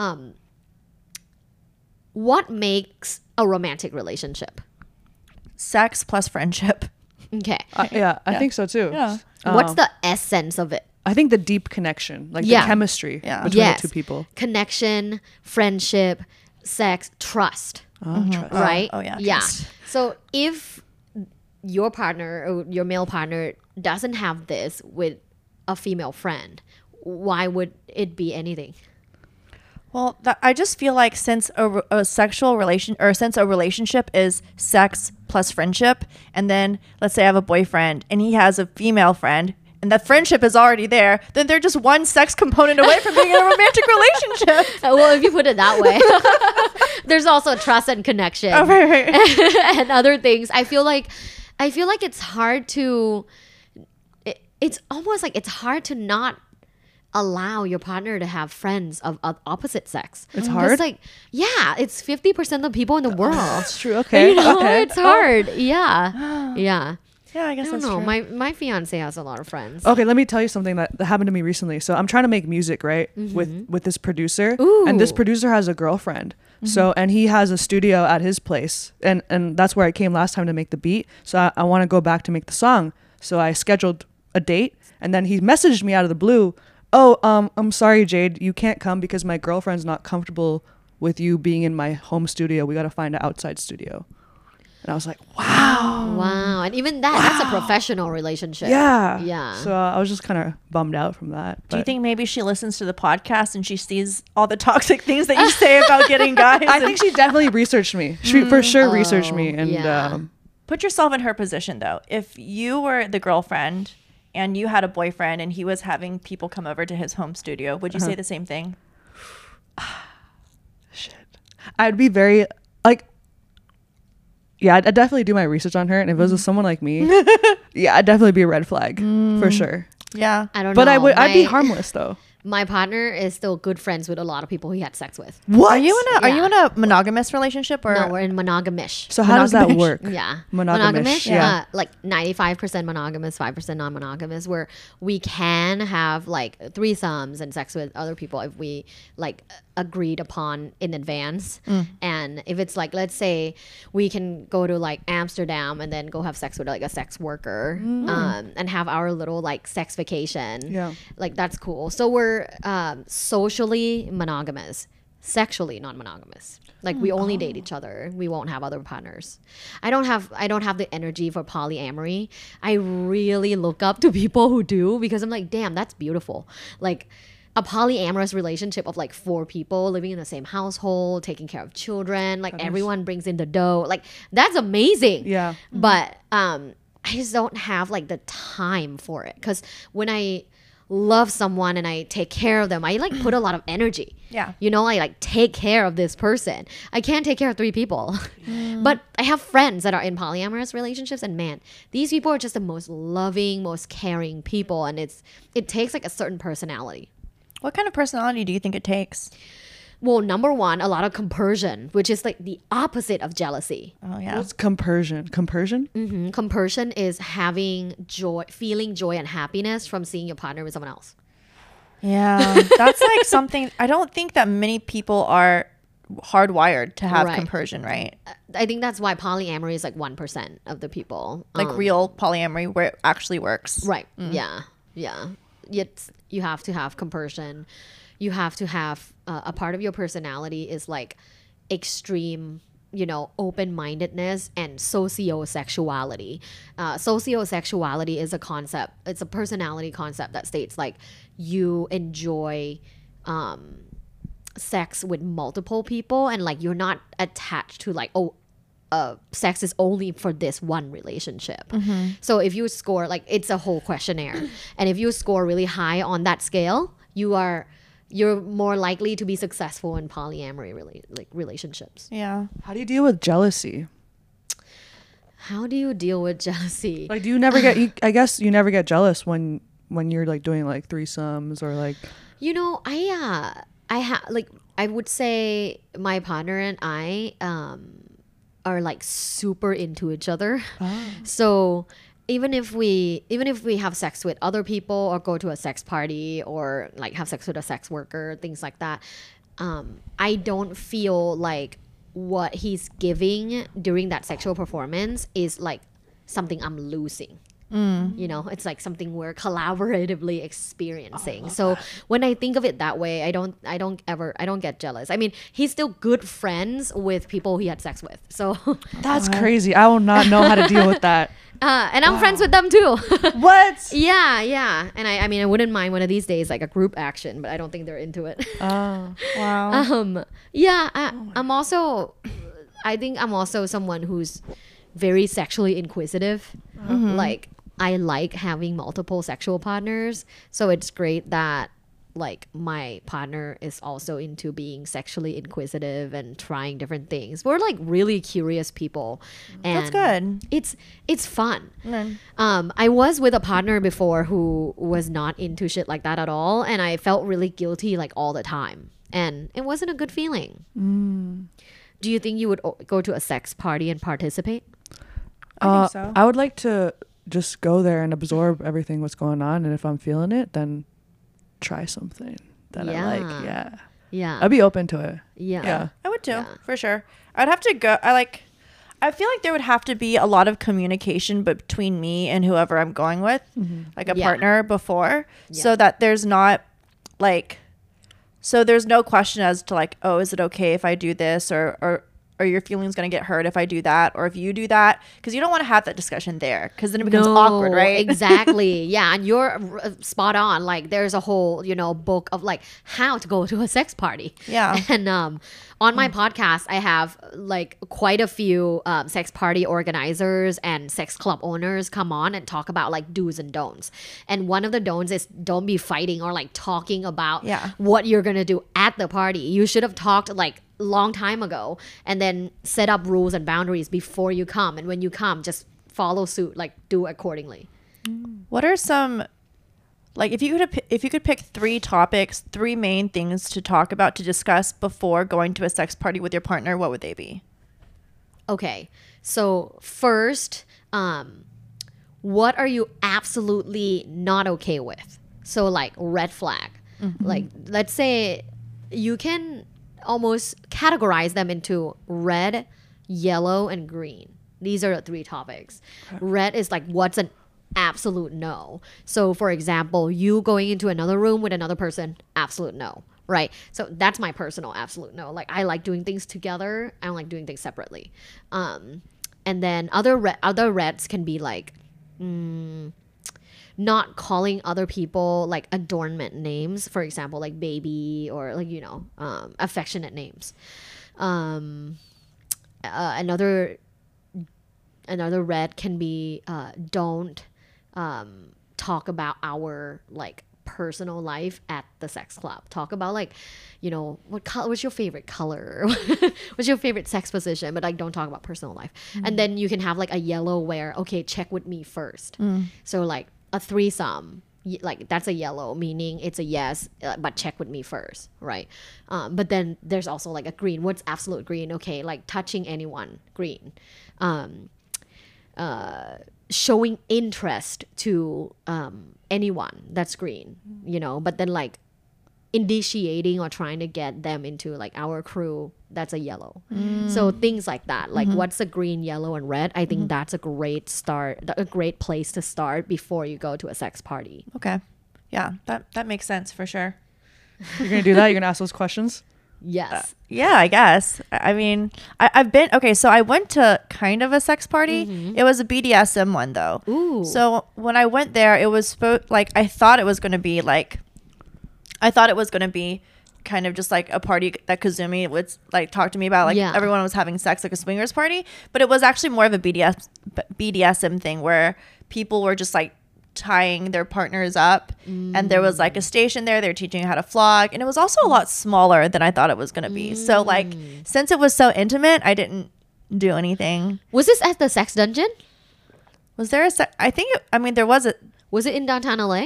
what makes a romantic relationship? Sex plus friendship. Okay, Yeah, I think so too. Yeah. what's the essence of it? I think the deep connection, like Yeah. the chemistry Yeah. between Yes. the two people. Connection, friendship, sex, trust. Trust. Right? Oh, yeah, Yeah. trust. So if your partner or your male partner doesn't have this with a female friend, why would it be anything? Well, I just feel like since a sexual relation or since a relationship is sex plus friendship, and then let's say I have a boyfriend and he has a female friend, and that friendship is already there, then they're just one sex component away from being in a romantic relationship. Well, if you put it that way, there's also trust and connection Oh, right. and other things. I feel like it's hard to. It's almost like it's hard to not allow your partner to have friends of opposite sex. It's 'Cause, hard? like, yeah, it's 50% of the people in the world. That's true. Okay. You know, okay. it's hard. Yeah. Yeah. Yeah, I I guess don't that's know. true. My fiance has a lot of friends. Okay, let me tell you something that happened to me recently. So I'm trying to make music, right, with this producer, and this Ooh. producer has a girlfriend. So and he has a studio at his place, and that's where I came last time to make the beat. So I want to go back to make the song. So I scheduled a date, and then he messaged me out of the blue. Oh, I'm sorry, Jade, you can't come because my girlfriend's not comfortable with you being in my home studio. We got to find an outside studio. And I was like, wow. Wow. And even that's a professional relationship. Yeah. Yeah. So I was just kind of bummed out from that. Do you but- think maybe she listens to the podcast and she sees all the toxic things that you say about getting guys? I think she definitely researched me. She for sure researched me. Oh, And yeah. Put yourself in her position though. If you were the girlfriend and you had a boyfriend and he was having people come over to his home studio, would you say the same thing? shit. I'd be very like, yeah, I'd definitely do my research on her. And if it was someone like me, yeah, I'd definitely be a red flag for sure. Yeah. I don't But know. I'd be My- harmless though. My partner is still good friends with a lot of people he had sex with. What? Are you Yeah. in a monogamous relationship or No, we're in monogamish. So how does that monogamish? work? Yeah. Monogamish, yeah. Like 95% monogamous, 5% non-monogamous, where we can have like threesomes and sex with other people if we like agreed upon in advance. And if it's like, let's say we can go to like Amsterdam and then go have sex with like a sex worker and have our little like sex vacation. Yeah. Like that's cool. So we're socially monogamous, sexually non-monogamous. Like we only date each other. We won't have other partners. I don't have the energy for polyamory. I really look up to people who do because I'm like, damn, that's beautiful. Like a polyamorous relationship of like 4 people living in the same household, taking care of children, like everyone brings in the dough. Like that's amazing. Yeah. But I just don't have like the time for it because when I love someone and I take care of them, I like put a lot of energy. Yeah. You know, I like take care of this person. I can't take care of 3 people. But I have friends that are in polyamorous relationships and man, these people are just the most loving, most caring people and it takes like a certain personality. what kind of personality do you think it takes? Well, number 1, a lot of compersion, which is like the opposite of jealousy. Oh yeah. What's compersion? Compersion? Compersion is having joy, feeling joy and happiness from seeing your partner with someone else. Yeah. That's like something I don't think that many people are hardwired to have Right. compersion, right? I think that's why polyamory is like 1% of the people. Like real polyamory where it actually works. Right. Yeah. Yeah. Yet you have to have compersion. You have to have a part of your personality is like extreme, you know, open-mindedness and sociosexuality. Sociosexuality is a concept. It's a personality concept that states like you enjoy sex with multiple people and like you're not attached to like sex is only for this one relationship. So if you score like it's a whole questionnaire and if you score really high on that scale, you're more likely to be successful in polyamory relationships. Yeah. How do you deal with jealousy? How do you deal with jealousy? Like, do you never get? I guess you never get jealous when you're like doing like threesomes or like. You know, I would say my partner and I are like super into each other. So even if we have sex with other people or go to a sex party or like have sex with a sex worker, things like that, I don't feel like what he's giving during that sexual performance is like something I'm losing. You know, it's like something we're collaboratively experiencing. So when I think of it that way, I don't get jealous. I mean, he's still good friends with people he had sex with. So That's crazy. I will not know how to deal with that. and I'm friends with them too. What? Yeah. And I mean, I wouldn't mind one of these days like a group action, but I don't think they're into it. Oh. Wow. Yeah, I think I'm also someone who's very sexually inquisitive. Like I like having multiple sexual partners, so it's great that like my partner is also into being sexually inquisitive and trying different things. We're like really curious people, and That's good. it's fun. Mm. I was with a partner before who was not into shit like that at all, and I felt really guilty like all the time, and it wasn't a good feeling. Do you think you would go to a sex party and participate? I think so. I would like to just go there and absorb everything what's going on, and if I'm feeling it, then try something that I like. Yeah. Yeah, I'd be open to it. Yeah. Yeah. I would too, Yeah. for sure. I'd have to go. I feel like there would have to be a lot of communication between me and whoever I'm going with, like a Yeah. partner before, Yeah. so that there's not like, so there's no question as to like, oh, is it okay if I do this, or are your feelings going to get hurt if I do that, or if you do that? Because you don't want to have that discussion there, because then it becomes awkward, right? Exactly. Yeah, and you're spot on. Like, there's a whole, book of like how to go to a sex party. Yeah. And on my podcast, I have like quite a few sex party organizers and sex club owners come on and talk about like do's and don'ts. And one of the don'ts is don't be fighting or like talking about what you're gonna do at the party. You should have talked like long time ago and then set up rules and boundaries before you come, and when you come just follow suit, like do accordingly. What are some, like, if you could pick 3 topics, 3 main things to talk about, to discuss before going to a sex party with your partner, what would they be? Okay, so first, what are you absolutely not okay with? So like red flag. Like, let's say you can almost categorize them into red, yellow, and green. These are the 3 topics. Red is like what's an absolute no. So for example, you going into another room with another person, absolute no, right? So that's my personal absolute no. Like, I like doing things together, I don't like doing things separately. And then other reds can be like not calling other people like adornment names, for example, like baby, or like affectionate names. Another red can be don't talk about our like personal life at the sex club. Talk about like, what color, what's your favorite color, what's your favorite sex position, but like don't talk about personal life. And then you can have like a yellow where, okay, check with me first. So like a threesome, like that's a yellow, meaning it's a yes, but check with me first, right? But then there's also like a green. What's absolute green? Okay, like touching anyone, green. Showing interest to anyone, that's green, but then like initiating or trying to get them into like our crew, that's a yellow. So things like that, like what's a green, yellow, and red, I think that's a great place to start before you go to a sex party. Okay. Yeah, that makes sense for sure. You're gonna do that? You're gonna ask those questions? Yes. Yeah, I guess. I mean, I've been, okay, so I went to kind of a sex party. It was a BDSM one though. Ooh. So when I went there, it was I thought it was going to be kind of just like a party that Kazumi would like talk to me about, like everyone was having sex, like a swingers party, but it was actually more of a BDSM thing where people were just like tying their partners up, and there was like a station there, they were teaching you how to flog, and it was also a lot smaller than I thought it was going to be. So like, since it was so intimate, I didn't do anything. Was this at the sex dungeon? Was there I think there was a, was it in downtown LA?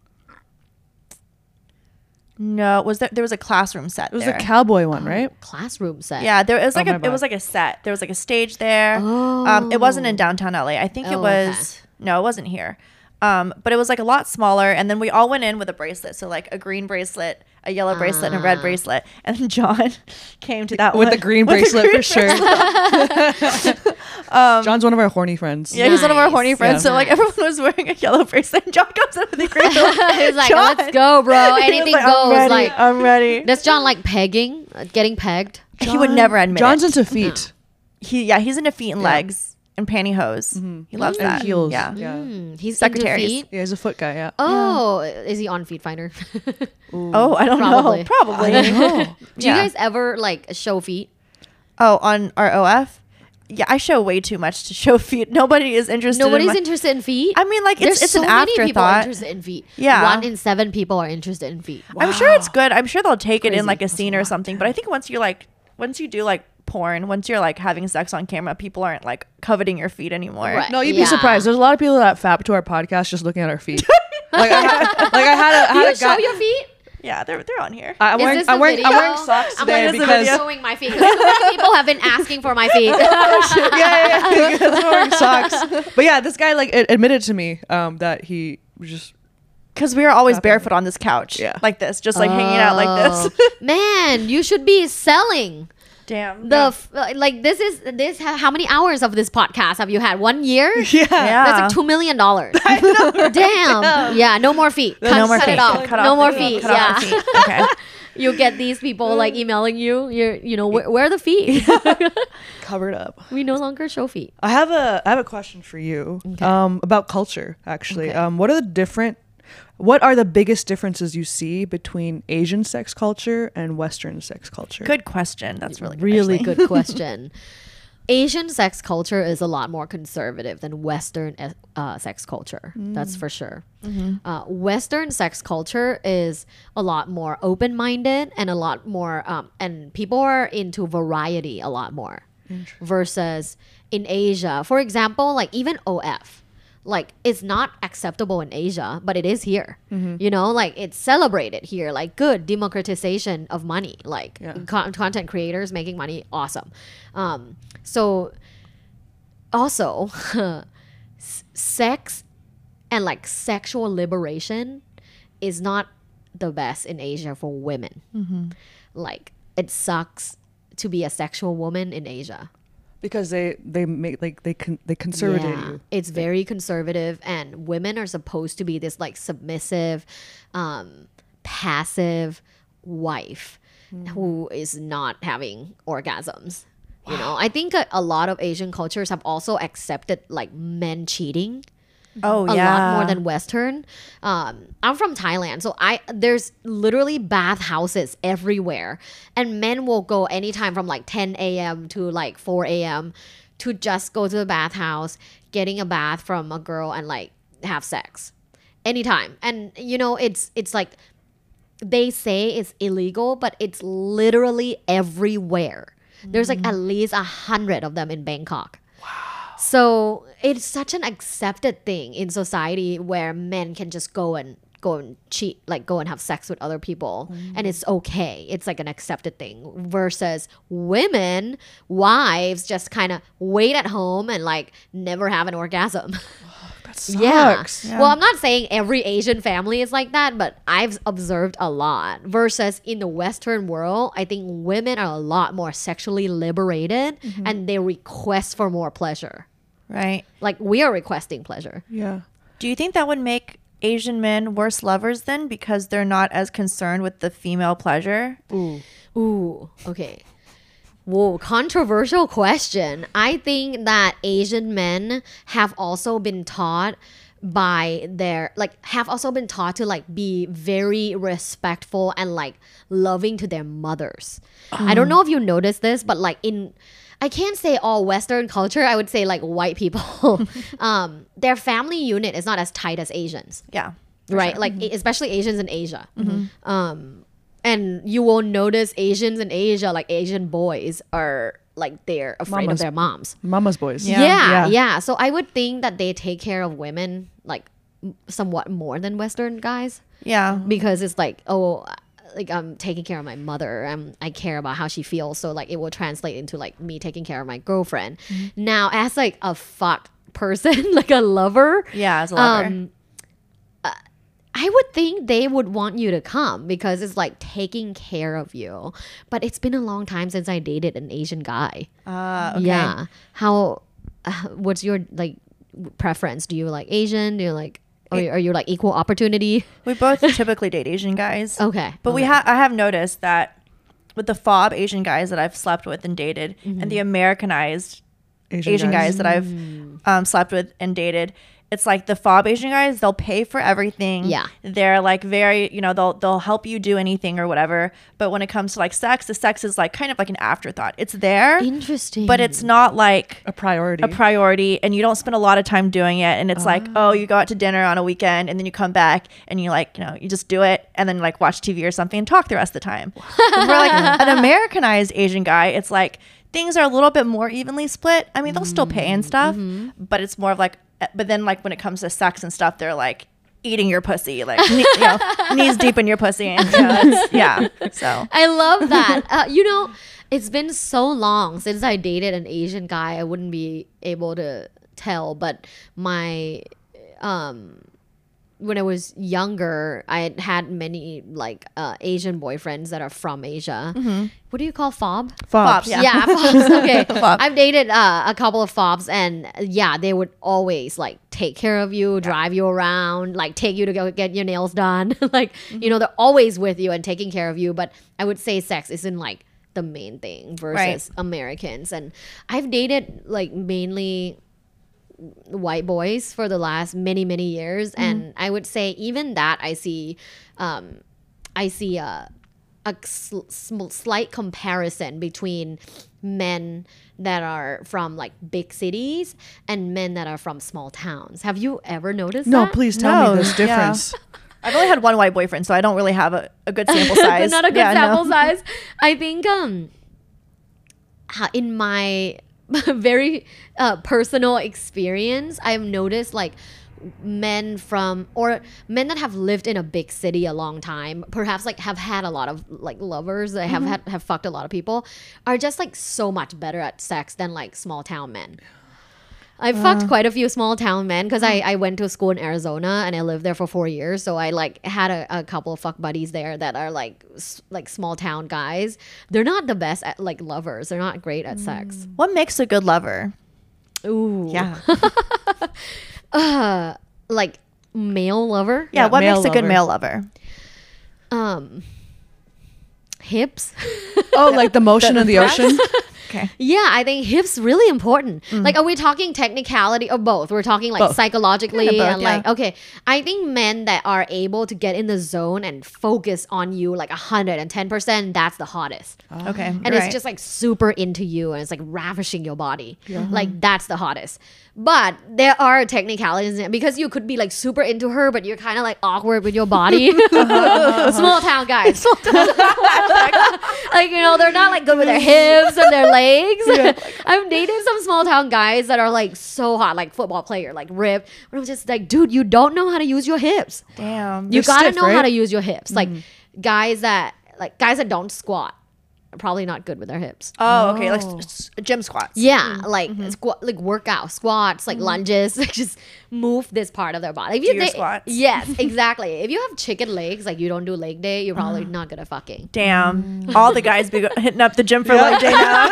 No, there was a classroom set. It was there. a cowboy one, right? Classroom set. Yeah, there was like my it was bad. like a set. There was like a stage there. Oh. It wasn't in downtown LA. I think it was no, it wasn't here. But it was like a lot smaller, and then we all went in with a bracelet. So like a green bracelet, a yellow bracelet, and a red bracelet. And then John came to that With one the green with bracelet green for sure. John's one of our horny friends. Yeah, he's one of our horny Nice. friends. Yeah. So like everyone was wearing a yellow bracelet, and John comes in with a green bracelet. He's like, John. let's go, bro. He was Anything like, goes. I'm ready. Does John like pegging? Getting pegged? He would never admit John's it. into feet. He's into feet and legs and pantyhose. He loves And that. heels. Yeah. Yeah. He's Secretaries. into feet? Yeah, he's a foot guy, yeah. Oh, is he on Feet Finder? Oh, I don't Probably. know. Probably. Oh. Do you guys ever like show feet? Oh, on our OF? Yeah, I show way too much to show feet. Nobody is interested. Nobody's interested in feet. I mean, like There's it's so an many people afterthought. interested in feet. Yeah. 1 in 7 people are interested in feet. I'm sure it's good. I'm sure they'll take it in Crazy. like a scene or something. But I think once you do like porn, once you're like having sex on camera, people aren't like coveting your feet anymore. Right. No, you'd Yeah. be surprised. There's a lot of people that fap to our podcast just looking at our feet. I had Do a you show guy. your feet? Yeah, they're on here. I'm Is wearing this I'm a wearing video? I'm wearing socks I'm today like, this is a because video. showing my feet. 'Cause so many people have been asking for my feet. yeah, I'm wearing socks. But yeah, this guy like admitted to me that he was just Because we were always Fapping. barefoot on this couch. Yeah. Like this, just like hanging out like this. Oh. Man, you should be selling Damn. like this. How many hours of this podcast have you had? 1 year? yeah. That's like $2 million. Damn. Yeah. No more feet. No more Cut feet. it off. Cut no off more the feet. Cut off the Yeah. feet. Okay. You get these people like emailing you. Where are the feet? Covered up. We no longer show feet. I have a question for you about culture actually. Okay. What are the biggest differences you see between Asian sex culture and Western sex culture? Good question. That's really good. Really actually. good question. Asian sex culture is a lot more conservative than Western sex culture. That's for sure. Western sex culture is a lot more open-minded and a lot more, and people are into variety a lot more. Versus in Asia, for example, like even OF. Like it's not acceptable in Asia, but it is here. You know, like it's celebrated here. Like good democratization of money. Like content creators making money, awesome. So also sex and like sexual liberation is not the best in Asia for women. Like it sucks to be a sexual woman in Asia. Because they make like they conservative you. It's very conservative, and women are supposed to be this like submissive, passive wife who is not having orgasms. You know, I think a lot of Asian cultures have also accepted like men cheating Oh a yeah. lot more than Western. I'm from Thailand, so there's literally bathhouses everywhere, and men will go anytime from like 10 a.m. to like 4 a.m. to just go to the bathhouse, getting a bath from a girl and like have sex anytime. And you know, it's like they say it's illegal, but it's literally everywhere. There's like at least 100 of them in Bangkok. So it's such an accepted thing in society where men can just go and cheat, like go and have sex with other people, and it's okay. It's like an accepted thing. Versus women, wives, just kind of wait at home and like never have an orgasm. That sucks. Yeah. Well, I'm not saying every Asian family is like that, but I've observed a lot. Versus in the Western world, I think women are a lot more sexually liberated and they request for more pleasure. Right. Like we are requesting pleasure. Yeah. Do you think that would make Asian men worse lovers then because they're not as concerned with the female pleasure? Ooh, okay. Whoa, controversial question. I think that Asian men have also been taught to like be very respectful and like loving to their mothers. I don't know if you noticed this, but like I can't say all Western culture, I would say like white people, their family unit is not as tight as Asians. Yeah. Right? Like especially Asians in Asia. And you will notice Asians in Asia, like Asian boys are like they're afraid of their moms. Mama's boys. Yeah. So I would think that they take care of women like somewhat more than Western guys Yeah. because it's like, oh, like I'm taking care of my mother. I care about how she feels. So like it will translate into like me taking care of my girlfriend. Now as like a fuck person, like a lover. Yeah, as a lover. I would think they would want you to come because it's like taking care of you. But it's been a long time since I dated an Asian guy. Okay. Yeah. How? What's your like preference? Do you like Asian? Do you like? Or are you like equal opportunity? We both typically date Asian guys. Okay. But I have noticed that with the FOB Asian guys that I've slept with and dated and the Americanized Asian guys that I've slept with and dated, it's like the fob Asian guys, they'll pay for everything. Yeah. They're like very, you know, they'll help you do anything or whatever. But when it comes to like sex, the sex is like kind of like an afterthought. It's there, Interesting. but it's not like A priority. and you don't spend a lot of time doing it. And it's like, oh, you go out to dinner on a weekend and then you come back and you like, you know, you just do it and then like watch TV or something and talk the rest of the time. For like an Americanized Asian guy, it's like things are a little bit more evenly split. I mean, they'll still pay and stuff, but it's more of like, but then like when it comes to sex and stuff, they're like eating your pussy, like you know, knees deep in your pussy, and you know, yeah. So I love that. You know, it's been so long since I dated an Asian guy. I wouldn't be able to tell, but my when I was younger, I had many like Asian boyfriends that are from Asia. What do you call fob? Fobs. Yeah. Yeah, fobs. Okay. Fob. I've dated a couple of fobs, and yeah, they would always like take care of you, drive you around, like take you to go get your nails done. Like, you know, they're always with you and taking care of you. But I would say sex isn't like the main thing versus Americans. And I've dated like mainly white boys for the last many years, and I would say even that I see a slight comparison between men that are from like big cities and men that are from small towns. Have you ever noticed No, that? please tell No, me this yeah. difference. I've only had one white boyfriend, so I don't really have a good sample size. Not a good Yeah, no. sample size. I think in my very personal experience, I've noticed like men that have lived in a big city a long time, perhaps like have had a lot of like lovers that have fucked a lot of people, are just like so much better at sex than like small town men. I've fucked quite a few small town men because I went to school in Arizona and I lived there for 4 years. So I like had a couple of fuck buddies there that are like small town guys. They're not the best at like lovers. They're not great at sex. What makes a good lover? Ooh. Yeah, Like male lover. yeah. What male makes a good lover. male lover? Hips. Oh, like the motion of the ocean. Okay. Yeah, I think hips really important. Like, are we talking technicality or both? We're talking like Both. psychologically Yeah, both, and like, yeah. okay, I think men that are able to get in the zone and focus on you like 110%, that's the hottest. Okay. And you're it's right. just like super into you and it's like ravishing your body. Like that's the hottest. But there are technicalities in it because you could be like super into her, but you're kind of like awkward with your body. Small town guys. Like, you know, they're not like good with their hips and their legs. I've dated some small town guys that are like so hot, like football player, like ripped. But I'm just like, dude, you don't know how to use your hips. Damn. You They're gotta stiff, know how right? to use your hips. Like guys that don't squat are probably not good with their hips. Oh, okay. Like gym squats. Yeah, like squat, like workout squats, like lunges, like just move this part of their body. If you Do your squats. yes, exactly. If you have chicken legs, like you don't do leg day, you're probably not good at fucking. Damn. All the guys be hitting up the gym for leg day now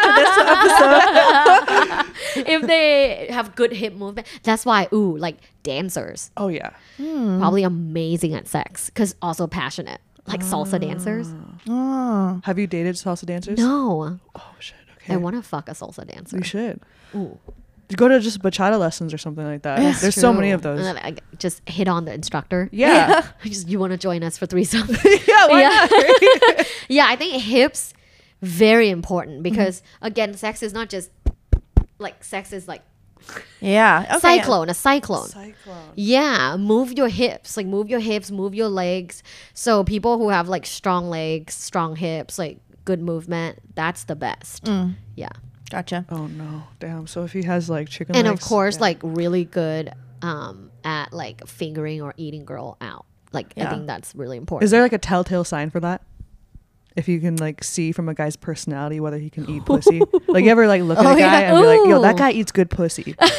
after this episode. If they have good hip movement, that's why. Ooh, like dancers, Oh yeah. probably amazing at sex because also passionate, like salsa dancers. Have you dated salsa dancers? No, Oh shit. Okay. I want to fuck a salsa dancer. You should. Ooh. You go to just bachata lessons or something like that. That's There's so true. many of those. And then I just hit on the instructor. Yeah. You want to join us for threesome? Yeah. Why yeah. not? Yeah, I think hips very important because again, sex is not just like sex is like Yeah. Okay. cyclone. Cyclone. Yeah, move your hips, like move your hips, move your legs. So people who have like strong legs, strong hips, like good movement, that's the best. Yeah. Gotcha. Oh no. Damn. So if he has like chicken And legs, of course, yeah. like really good at like fingering or eating girl out. Like I Yeah. think that's really important. Is there like a telltale sign for that? If you can like see from a guy's personality whether he can eat pussy. Like you ever like look at a guy and be like, yo, that Ooh. guy eats good pussy. Fuck,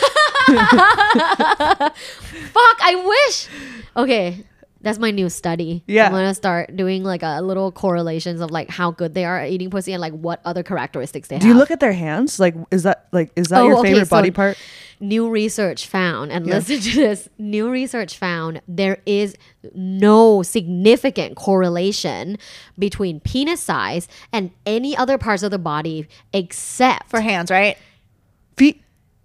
I wish. Okay, that's my new study. Yeah. I'm gonna start doing like a little correlations of like how good they are at eating pussy and like what other characteristics they have. Do you look at their hands? Like is that Oh, your okay, favorite so body part? New research found, and Yeah. listen to this. New research found there is no significant correlation between penis size and any other parts of the body except For hands, right? Feet?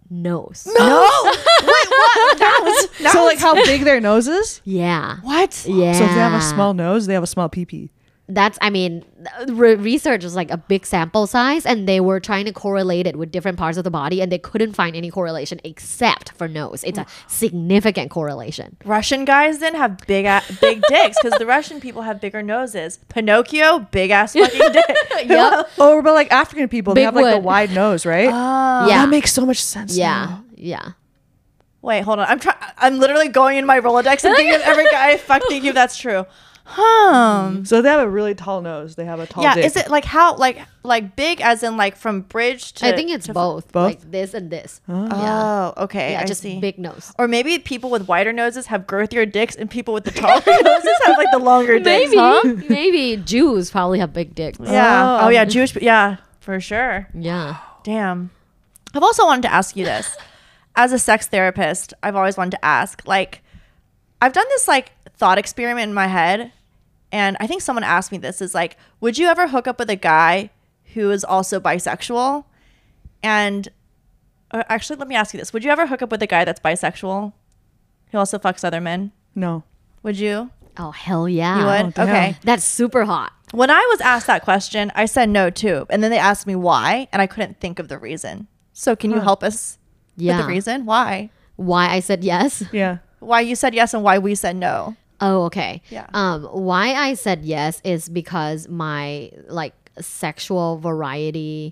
nose. No. Wait, what? No. So like how big their nose is? Yeah. What? Yeah. So if they have a small nose, they have a small pee. That's, I mean, research was like a big sample size, and they were trying to correlate it with different parts of the body, and they couldn't find any correlation except for nose. It's a significant correlation. Russian guys then have big dicks because the Russian people have bigger noses. Pinocchio, big ass fucking dick. Yep. Oh, but like African people, they Big have like the wood. wide nose, right? Yeah. That makes so much sense. Yeah. now. Yeah. Wait, hold on. I'm literally going in my Rolodex and thinking of every guy. Fuck, thinking if that's true. So they have a really tall nose. They have a tall Yeah. dick. Is it like how like big as in like from bridge to? I think it's to- both. Both? Like this and this. Yeah. Oh, okay. Yeah, I just see. big nose. Or maybe people with wider noses have girthier dicks, and people with the taller noses have like the longer dicks. Maybe. Huh? Maybe Jews probably have big dicks. Yeah. Oh. Oh yeah. Jewish. Yeah, for sure. Yeah. Damn. I've also wanted to ask you this. As a sex therapist, I've always wanted to ask, like, I've done this like thought experiment in my head, and I think someone asked me this, is like, would you ever hook up with a guy who is also bisexual? And actually, let me ask you this. Would you ever hook up with a guy that's bisexual who also fucks other men? No. Would you? Oh, hell yeah. You would? damn. Okay. That's super hot. When I was asked that question, I said no too. And then they asked me why, and I couldn't think of the reason. So can you help us Yeah. with the reason? Why? Why I said yes? Yeah. Why you said yes and why we said no? Oh, okay. Yeah. Why I said yes is because my like sexual variety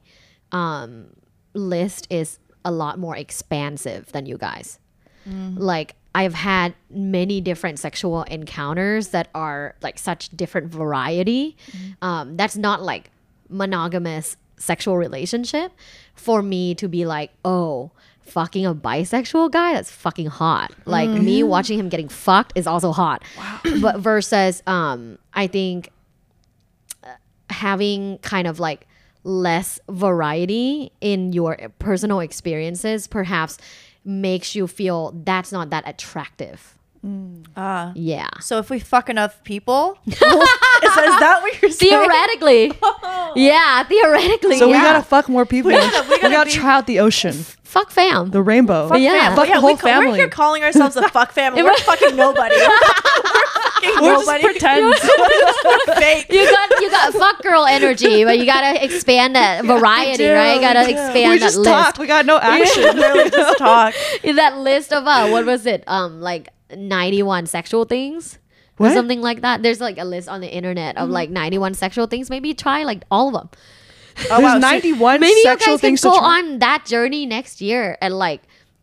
list is a lot more expansive than you guys. Like I've had many different sexual encounters that are like such different variety. That's not like monogamous sexual relationship for me to be like, oh, fucking a bisexual guy, that's fucking hot. Like me watching him getting fucked is also hot. But versus I think having kind of like less variety in your personal experiences perhaps makes you feel that's not that attractive. Yeah. So if we fuck enough people, is that what you're saying? Theoretically. Yeah, theoretically. So yeah. we gotta fuck more people. We gotta gotta be- try out the ocean, fuck fam. the rainbow. Fuck Yeah. But Fuck the whole we're family. here calling ourselves a fuck family. We're fucking nobody. We're fucking nobody. pretend. We're fake. You got fuck girl energy, but you gotta expand that variety, do, right? You gotta we do. expand We that just list. talk. We got no action. Literally just talk. That list of what was it? Like 91 sexual things. Or What? something like that. There's like a list on the internet of like 91 sexual things. Maybe try like all of them. Oh, wow. There's 91 Maybe you sexual guys can things to go try. on that journey next year and like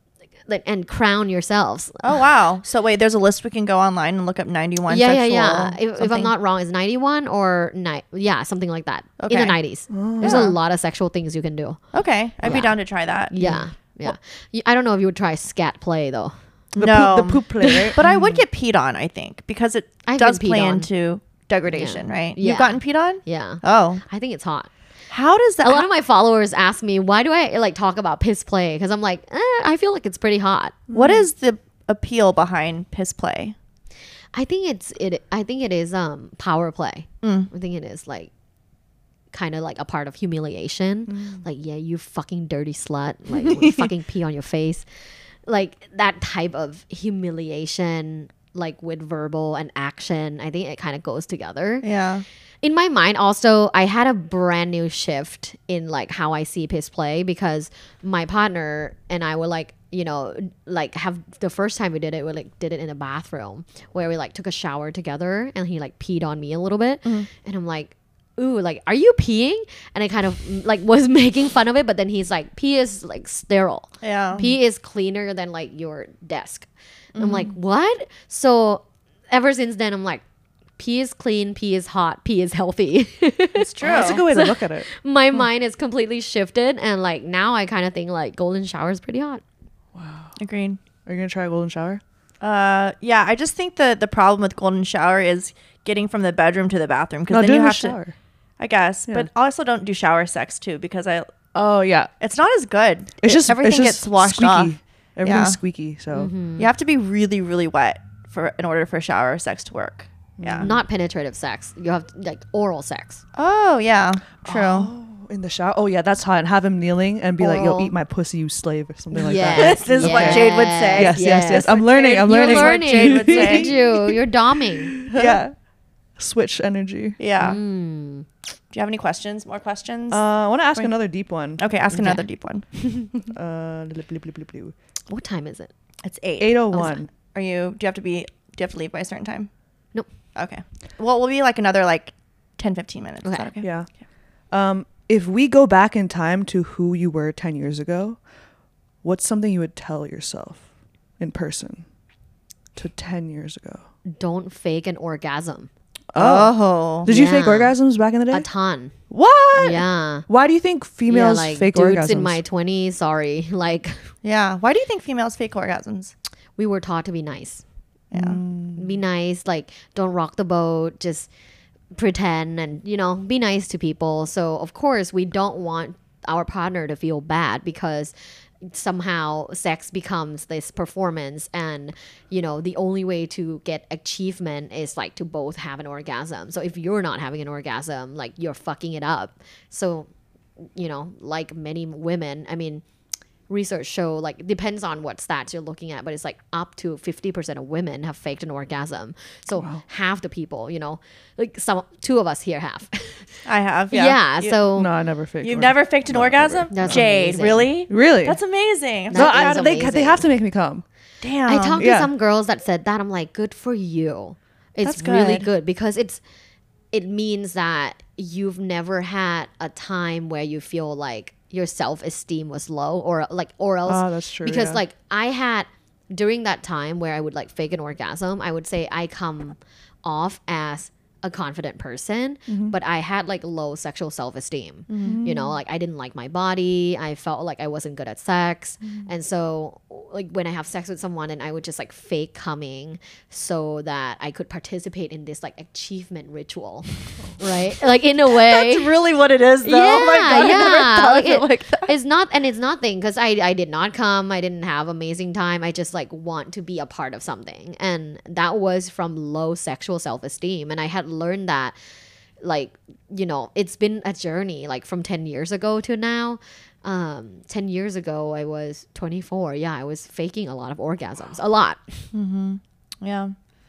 and crown yourselves. Oh wow. So wait, there's a list we can go online and look up 91 Yeah, sexual. yeah. If I'm something. not wrong, it's 91 or something like that in Okay. the 90s. There's a lot of sexual things you can do. Okay, I'd be Yeah. down to try that. Yeah, yeah. I don't know if you would try scat play though. No. The poop play, right? But I would get peed on, I think, because it I've does been peed play on. into degradation, Yeah. right? Yeah. You've gotten peed on? Yeah. Oh. I think it's hot. How does that A lot of my followers ask me, why do I like talk about piss play? Because I'm like, I feel like it's pretty hot. what is the appeal behind piss play? I think it is power play. I think it is like kind of like a part of humiliation. Like, yeah, you fucking dirty slut. Like we'll fucking pee on your face. Like that type of humiliation, like with verbal and action. I think it kind of goes together. Yeah. In my mind also, I had a brand new shift in like how I see piss play because my partner and I were like, you know, like have the first time we did it, we like did it in a bathroom where we like took a shower together and he like peed on me a little bit and I'm like, ooh, like, are you peeing? And I kind of like was making fun of it, but then he's like, pee is like sterile. Yeah. Pee is cleaner than like your desk. I'm like, what? So ever since then, I'm like, pee is clean, pee is hot, pee is healthy. It's true. That's a good way to look at it. My mind is completely shifted. And like now I kind of think like golden shower is pretty hot. Agreed. Are you gonna try a golden shower? Yeah, I just think the problem with golden shower is getting from the bedroom to the bathroom because No, then do it you in the have shower. to. I guess, Yeah. but also don't do shower sex too because Oh yeah. it's not as good. Everything gets washed squeaky. off. Everything's Yeah. squeaky. So You have to be really, really wet in order for shower sex to work. Yeah. Not penetrative sex. You have like oral sex. Oh yeah, true. Oh, In the shower. Oh yeah, that's hot. And have him kneeling and be like, "Yo, Oral. eat my pussy, you slave," or something like Yes, that. This is what Jade would say. Yes. I'm learning. I'm You're learning. learning. Jade would Look say. at you. You're doming. Yeah. Switch energy. Yeah. Mm. Do you have any questions? More questions? I want to ask Wait. another deep one. Okay, ask another deep one. What time is it? It's 8. 8:01. Do you have to leave by a certain time? Nope. Okay. Well, we'll be like another like 10, 15 minutes. Is Okay. that okay? Yeah. If we go back in time to who you were 10 years ago, what's something you would tell yourself in person to 10 years ago? Don't fake an orgasm. Oh. Did you fake Yeah. orgasms back in the day? A ton. What? Yeah. Why do you think females like fake dudes orgasms? in my 20s, sorry. Like, Yeah. Why do you think females fake orgasms? we were taught to be nice. Yeah. Be nice. Like, don't rock the boat. Just pretend and, be nice to people. So, of course, we don't want our partner to feel bad because somehow sex becomes this performance, and the only way to get achievement is like to both have an orgasm. So if you're not having an orgasm, like, you're fucking it up. So like many women, I mean, research show, like, depends on what stats you're looking at, but it's like up to 50% of women have faked an orgasm. So half the people, like two of us here have. I have. Yeah. Yeah. No, I never faked. You've never faked an orgasm? That's Jade, amazing. really? Really? That's amazing. I'm That so No, proud is of they amazing. have to make me come. Damn. I talked Yeah. to some girls that said that. I'm like, good for you. It's That's really good. good because it means that you've never had a time where you feel like your self-esteem was low or else Oh, that's true, because yeah. like I had during that time where I would like fake an orgasm, I would say I come off as a confident person, but I had like low sexual self-esteem. Like I didn't like my body. I felt like I wasn't good at sex. And so like when I have sex with someone, and I would just like fake coming so that I could participate in this like achievement ritual, right? Like in a way. That's really what it is, though. Yeah, Oh my God, I never thought of it like that. It's not, and it's nothing because I did not come. I didn't have amazing time. I just like want to be a part of something, and that was from low sexual self-esteem. And I had learned that, like, it's been a journey, like from 10 years ago to now. 10 years ago, I was 24. Yeah, I was faking a lot of orgasms, a lot. Yeah.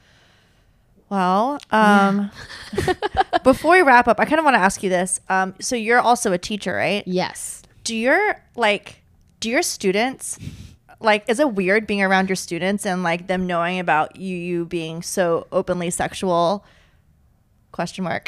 Well, before we wrap up, I kind of want to ask you this. So you're also a teacher, right? Yes. Do your students, like, is it weird being around your students and like them knowing about you being so openly sexual? Question mark.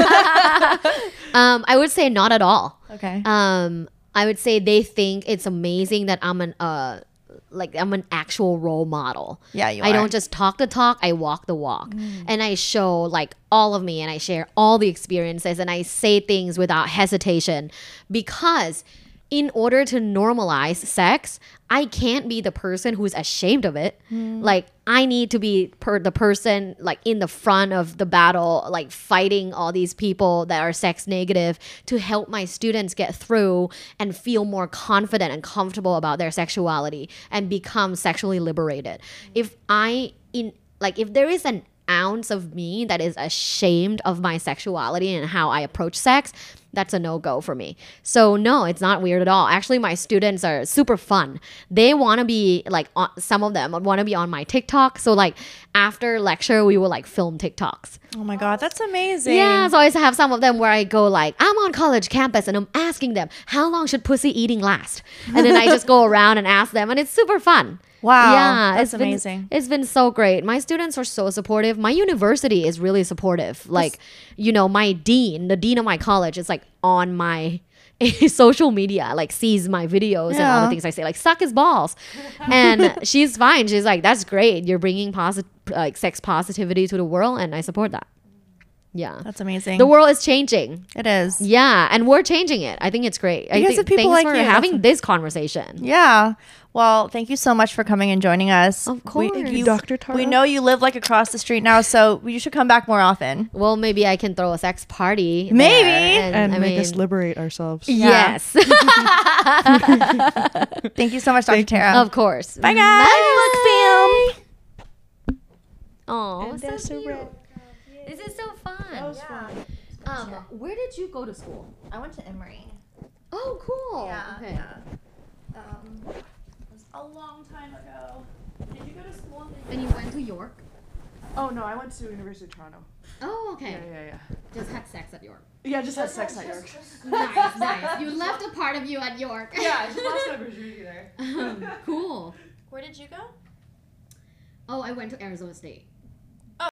I would say not at all. Okay. I would say they think it's amazing that I'm an actual role model. Yeah, you I are. don't just talk the talk, I walk the walk. And I show like all of me, and I share all the experiences, and I say things without hesitation, because in order to normalize sex, I can't be the person who's ashamed of it. Like I need to be the person like in the front of the battle, like fighting all these people that are sex negative to help my students get through and feel more confident and comfortable about their sexuality and become sexually liberated. If there is an ounce of me that is ashamed of my sexuality and how I approach sex, that's a no-go for me. So no, it's not weird at all. Actually, my students are super fun. They want to be like, some of them want to be on my TikTok. So like after lecture, we will like film TikToks. Oh my God, that's amazing. Yeah, so I always have some of them where I go like, I'm on college campus and I'm asking them, how long should pussy eating last? And then I just go around and ask them, and it's super fun. Wow. Yeah, That's it's been- amazing. It's been so great. My students are so supportive. My university is really supportive. Like, my dean, the dean of my college, is like on my social media, like sees my videos and all the Yeah. things I say, like suck his balls. And she's fine. She's like, that's great. You're bringing sex positivity to the world, and I support that. Yeah. That's amazing. The world is changing. It is. Yeah, and we're changing it. I think it's great. I Because think of people thanks like for you, having that's- this conversation. Yeah. Well, thank you so much for coming and joining us. Of course. Thank you, Dr. Tara. We know you live like across the street now, so you should come back more often. Well, maybe I can throw a sex party. Maybe. there, And I make us mean, liberate ourselves. Yeah. Yes, Thank you so much, Dr. Tara. of course. Bye, guys. Bye, book film. Oh, And so that's a cute. wrap. This is so fun. Where did you go to school? I went to Emory. Oh, cool. Yeah. Okay. Yeah. It was a long time ago. Did you go to school? And you went to York? Oh no, I went to University of Toronto. Oh, okay. Yeah. Just had sex at York. Yeah, just had sex at York. Nice, nice. You left a part of you at York. Yeah, I just lost my virginity there. Cool. Where did you go? Oh, I went to Arizona State.